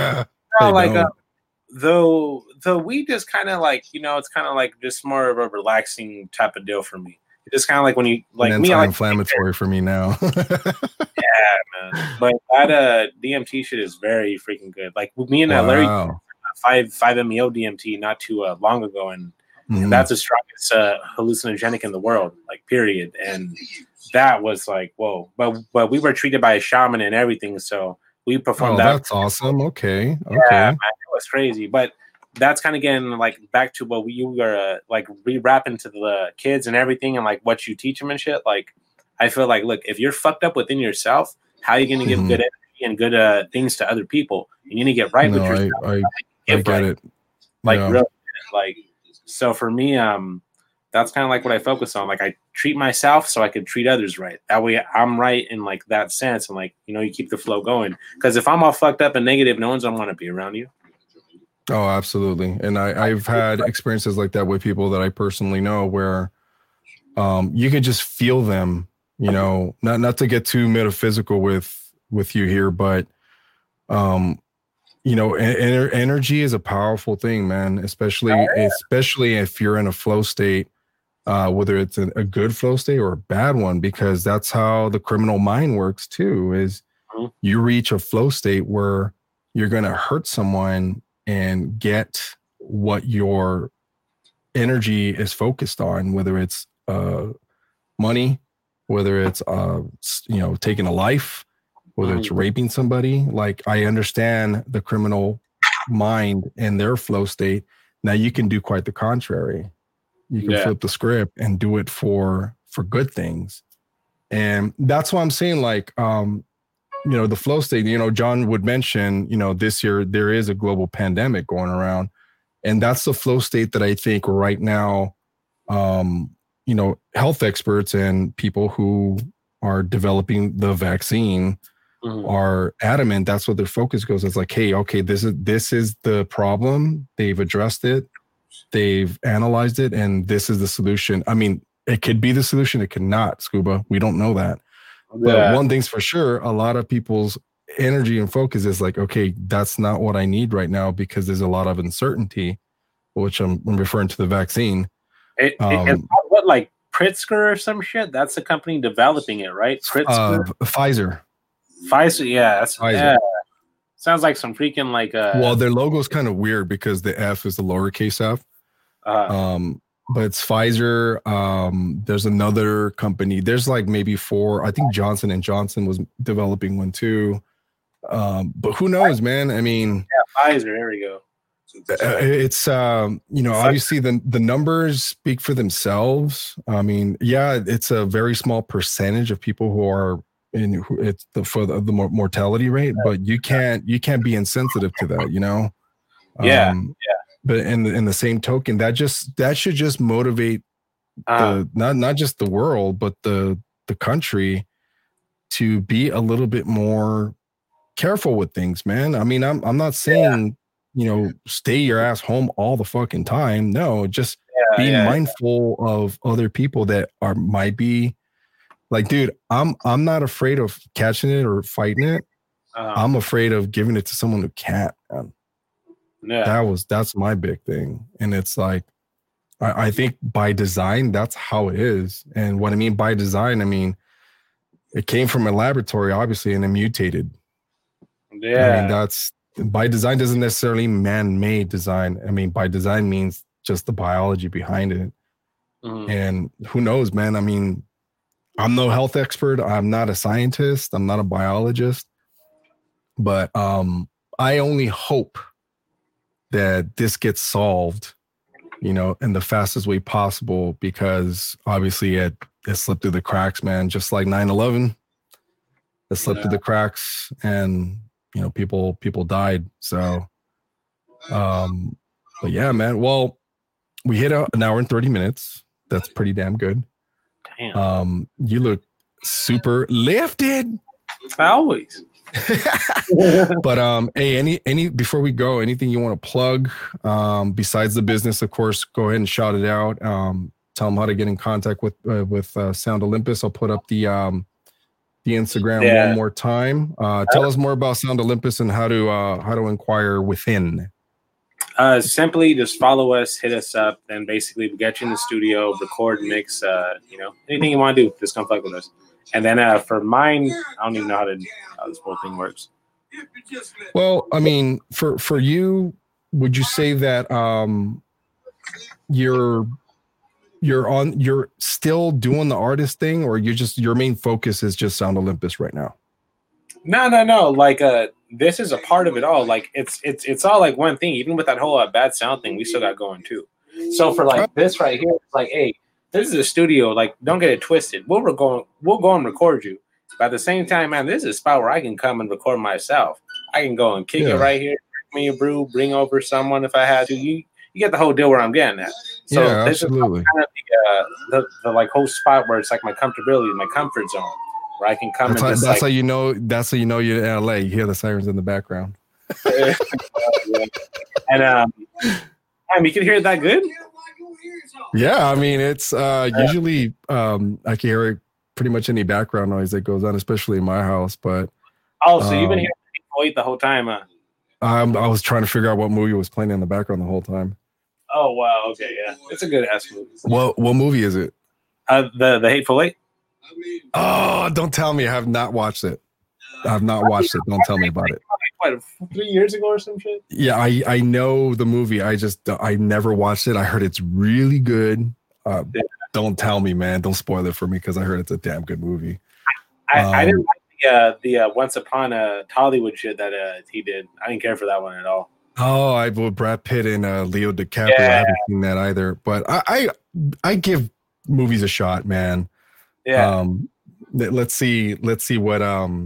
Though weed is kind of like, it's kind of like just more of a relaxing type of deal for me. It's just kind of like when you like me, inflammatory for me now. Yeah, man. But that DMT shit is very freaking good. Like with me and Larry, 5-MeO DMT not too long ago, and that's the strongest hallucinogenic in the world, like period. And that was like, whoa. But we were treated by a shaman and everything, so we performed that. That's awesome. Okay. Yeah, man, it was crazy. But that's kind of getting like back to what you were like rewrapping to the kids and everything, and like what you teach them and shit. Like, I feel like, look, if you're fucked up within yourself, how are you going to give good energy and good things to other people? You need to get right with yourself. I get it. Like, really, like, so for me, that's kind of like what I focus on. Like, I treat myself so I can treat others right. That way I'm right in like that sense. And like, you keep the flow going. Because if I'm all fucked up and negative, no one's going to want to be around you. Oh, absolutely. And I've had experiences like that with people that I personally know where you can just feel them, not to get too metaphysical with you here, but energy is a powerful thing, man, especially if you're in a flow state, whether it's a good flow state or a bad one, because that's how the criminal mind works too, is you reach a flow state where you're going to hurt someone and get what your energy is focused on, whether it's money, whether it's taking a life, whether it's raping somebody. Like, I understand the criminal mind and their flow state. Now you can do quite the contrary. You can flip the script and do it for good things. And that's why I'm saying, like, the flow state, John would mention, this year there is a global pandemic going around, and that's the flow state that I think right now, health experts and people who are developing the vaccine are adamant. That's what their focus goes. It's like, hey, okay, this is the problem. They've addressed it. They've analyzed it, and this is the solution. I mean, it could be the solution. It could not, Scuba. We don't know that. But one thing's for sure, a lot of people's energy and focus is like, okay, that's not what I need right now, because there's a lot of uncertainty, which I'm referring to the vaccine. What, like Pritzker or some shit? That's the company developing it, right? Pritzker? Pfizer. Pfizer, yeah, that's Pfizer. yeah. Sounds like some freaking like Well, their logo is kind of weird because the F is the lowercase f. But it's Pfizer. There's another company. There's like maybe 4. I think Johnson and Johnson was developing one too. But who knows, man? I mean, Pfizer. There we go. it's obviously the numbers speak for themselves. I mean, yeah, it's a very small percentage of people who are it's the mortality rate, but you can't be insensitive to that, you know. But in the same token, that should just motivate not just the world, but the country to be a little bit more careful with things, man. I mean, I'm not saying stay your ass home all the fucking time. No, just be mindful of other people that might be like, dude. I'm not afraid of catching it or fighting it. I'm afraid of giving it to someone who can't. That's my big thing. And it's like, I think by design, that's how it is. And what I mean by design, I mean, it came from a laboratory, obviously, and it mutated. Yeah. I mean, that's by design doesn't necessarily man-made design. I mean, by design means just the biology behind it. And who knows, man? I mean, I'm no health expert. I'm not a scientist. I'm not a biologist. But I only hope that this gets solved, in the fastest way possible, because obviously it slipped through the cracks, man. Just like 9/11, it slipped through the cracks, and people died. So, but yeah, man. Well, we hit an hour and 30 minutes. That's pretty damn good. Damn. You look super lifted. Always. But hey, any before we go, anything you want to plug besides the business? Of course, go ahead and shout it out. Tell them how to get in contact with Sound Olympus. I'll put up the Instagram one more time. Tell us more about Sound Olympus and how to inquire within. Simply just follow us, hit us up, and basically we get you in the studio, record, mix, anything you want to do, just come fuck with us. And then for mine, I don't even know how this whole thing works. Well, I mean, for you, would you say that you're still doing the artist thing, or your main focus is just Sound Olympus right now? No. Like this is a part of it all. Like it's all like one thing. Even with that whole bad sound thing, we still got going too. So for like this right here, it's like, hey, this is a studio. Like, don't get it twisted. We'll go and record you. But at the same time, man, this is a spot where I can come and record myself. I can go and kick it right here, drink me a brew, bring over someone if I had to. You get the whole deal where I'm getting at. So this absolutely. is kind of the like whole spot where it's like my comfortability, my comfort zone, where I can come that's how you know you're in LA. You hear the sirens in the background. And you can hear it that good? Yeah, I mean, it's usually I can hear pretty much any background noise that goes on, especially in my house. But so you've been hearing people eat the whole time, huh? I was trying to figure out what movie was playing in the background the whole time. Oh wow, okay, yeah, it's a good ass movie. What movie is it? The Hateful Eight. Oh, don't tell me. I have not watched it. Don't tell me about it. What, 3 years ago or some shit? Yeah, I know the movie. I never watched it. I heard it's really good. Don't tell me, man. Don't spoil it for me, because I heard it's a damn good movie. I didn't like the Once Upon a Hollywood shit that he did. I didn't care for that one at all. Oh, with Brad Pitt and Leo DiCaprio. I haven't seen that either. But I give movies a shot, man. Yeah. Let's see what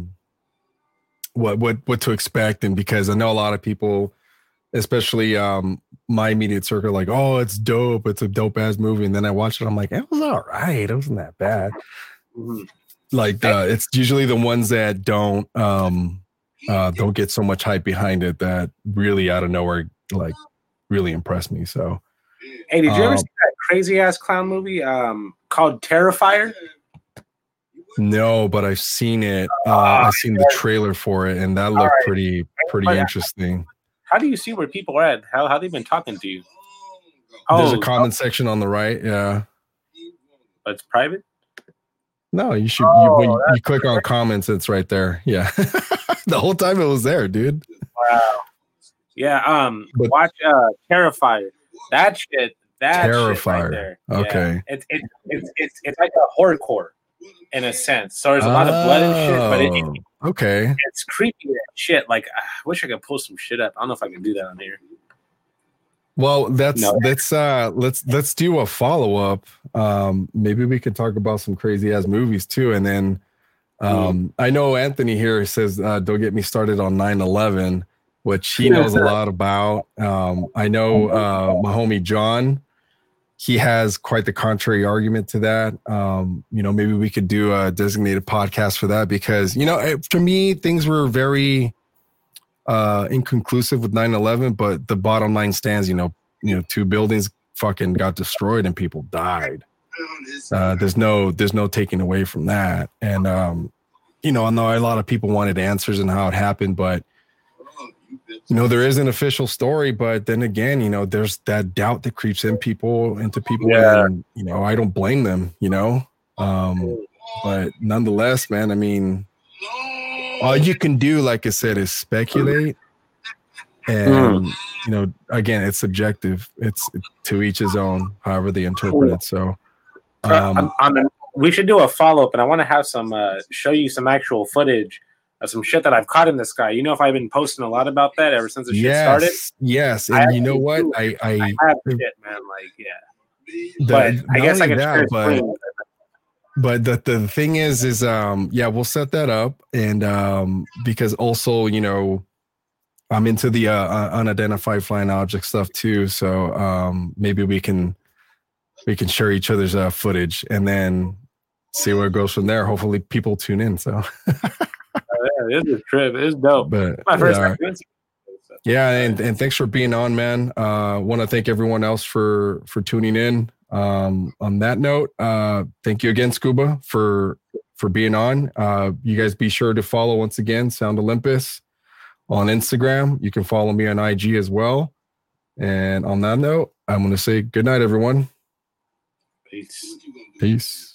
to expect, and because I know a lot of people, especially my immediate circle, like, oh, it's dope, it's a dope ass movie, and then I watched it, I'm like, it was all right, it wasn't that bad. Mm-hmm. Like it's usually the ones that don't get so much hype behind it that really out of nowhere like really impressed me. So hey, did you ever see that crazy ass clown movie called Terrifier? No, but I've seen it. I've seen the trailer for it, and that looked pretty interesting. How do you see where people are at? How they've been talking to you? There's a comment section on the right. Yeah, but it's private. No, you should. When Oh, you click on comments, it's right there. Yeah, the whole time it was there, dude. wow. Yeah. But- Watch Terrifier. That shit. That shit right Terrifier. there. Okay. Yeah. It's like a horrorcore in a sense. So there's a lot of blood and shit, but okay. it's creepy as shit. Like I wish I could pull some shit up. I don't know if I can do that on here. Well, No. let's do a follow up. Maybe we could talk about some crazy ass movies too, and then I know Anthony here says don't get me started on 9/11, which he knows a lot about. I know my homie John, he has quite the contrary argument to that. Maybe we could do a designated podcast for that because to me things were very inconclusive with 9/11, but the bottom line stands. 2 buildings fucking got destroyed and people died. There's no taking away from that. And I know a lot of people wanted answers and how it happened, but there is an official story. But then again, there's that doubt that creeps into people, Yeah. and I don't blame them. But nonetheless, man, I mean, all you can do, like I said, is speculate. And, again, it's subjective. It's to each his own, however they interpret it. So, we should do a follow up, and I want to have some show you some actual footage of some shit that I've caught in the sky. If I've been posting a lot about that ever since the shit started. Yes, and you know what? I have shit, man. Like, yeah. But I guess I can share screen. But the thing is we'll set that up, and because also I'm into the unidentified flying object stuff too, so maybe we can share each other's footage and then see where it goes from there. Hopefully people tune in. So this is a trip. It's dope. But My first time doing something. Yeah, and thanks for being on, man. Want to thank everyone else for tuning in. On that note, thank you again, Scuba, for being on. You guys be sure to follow once again Sound Olympus on Instagram. You can follow me on IG as well. And on that note, I'm going to say good night, everyone. Peace. Peace.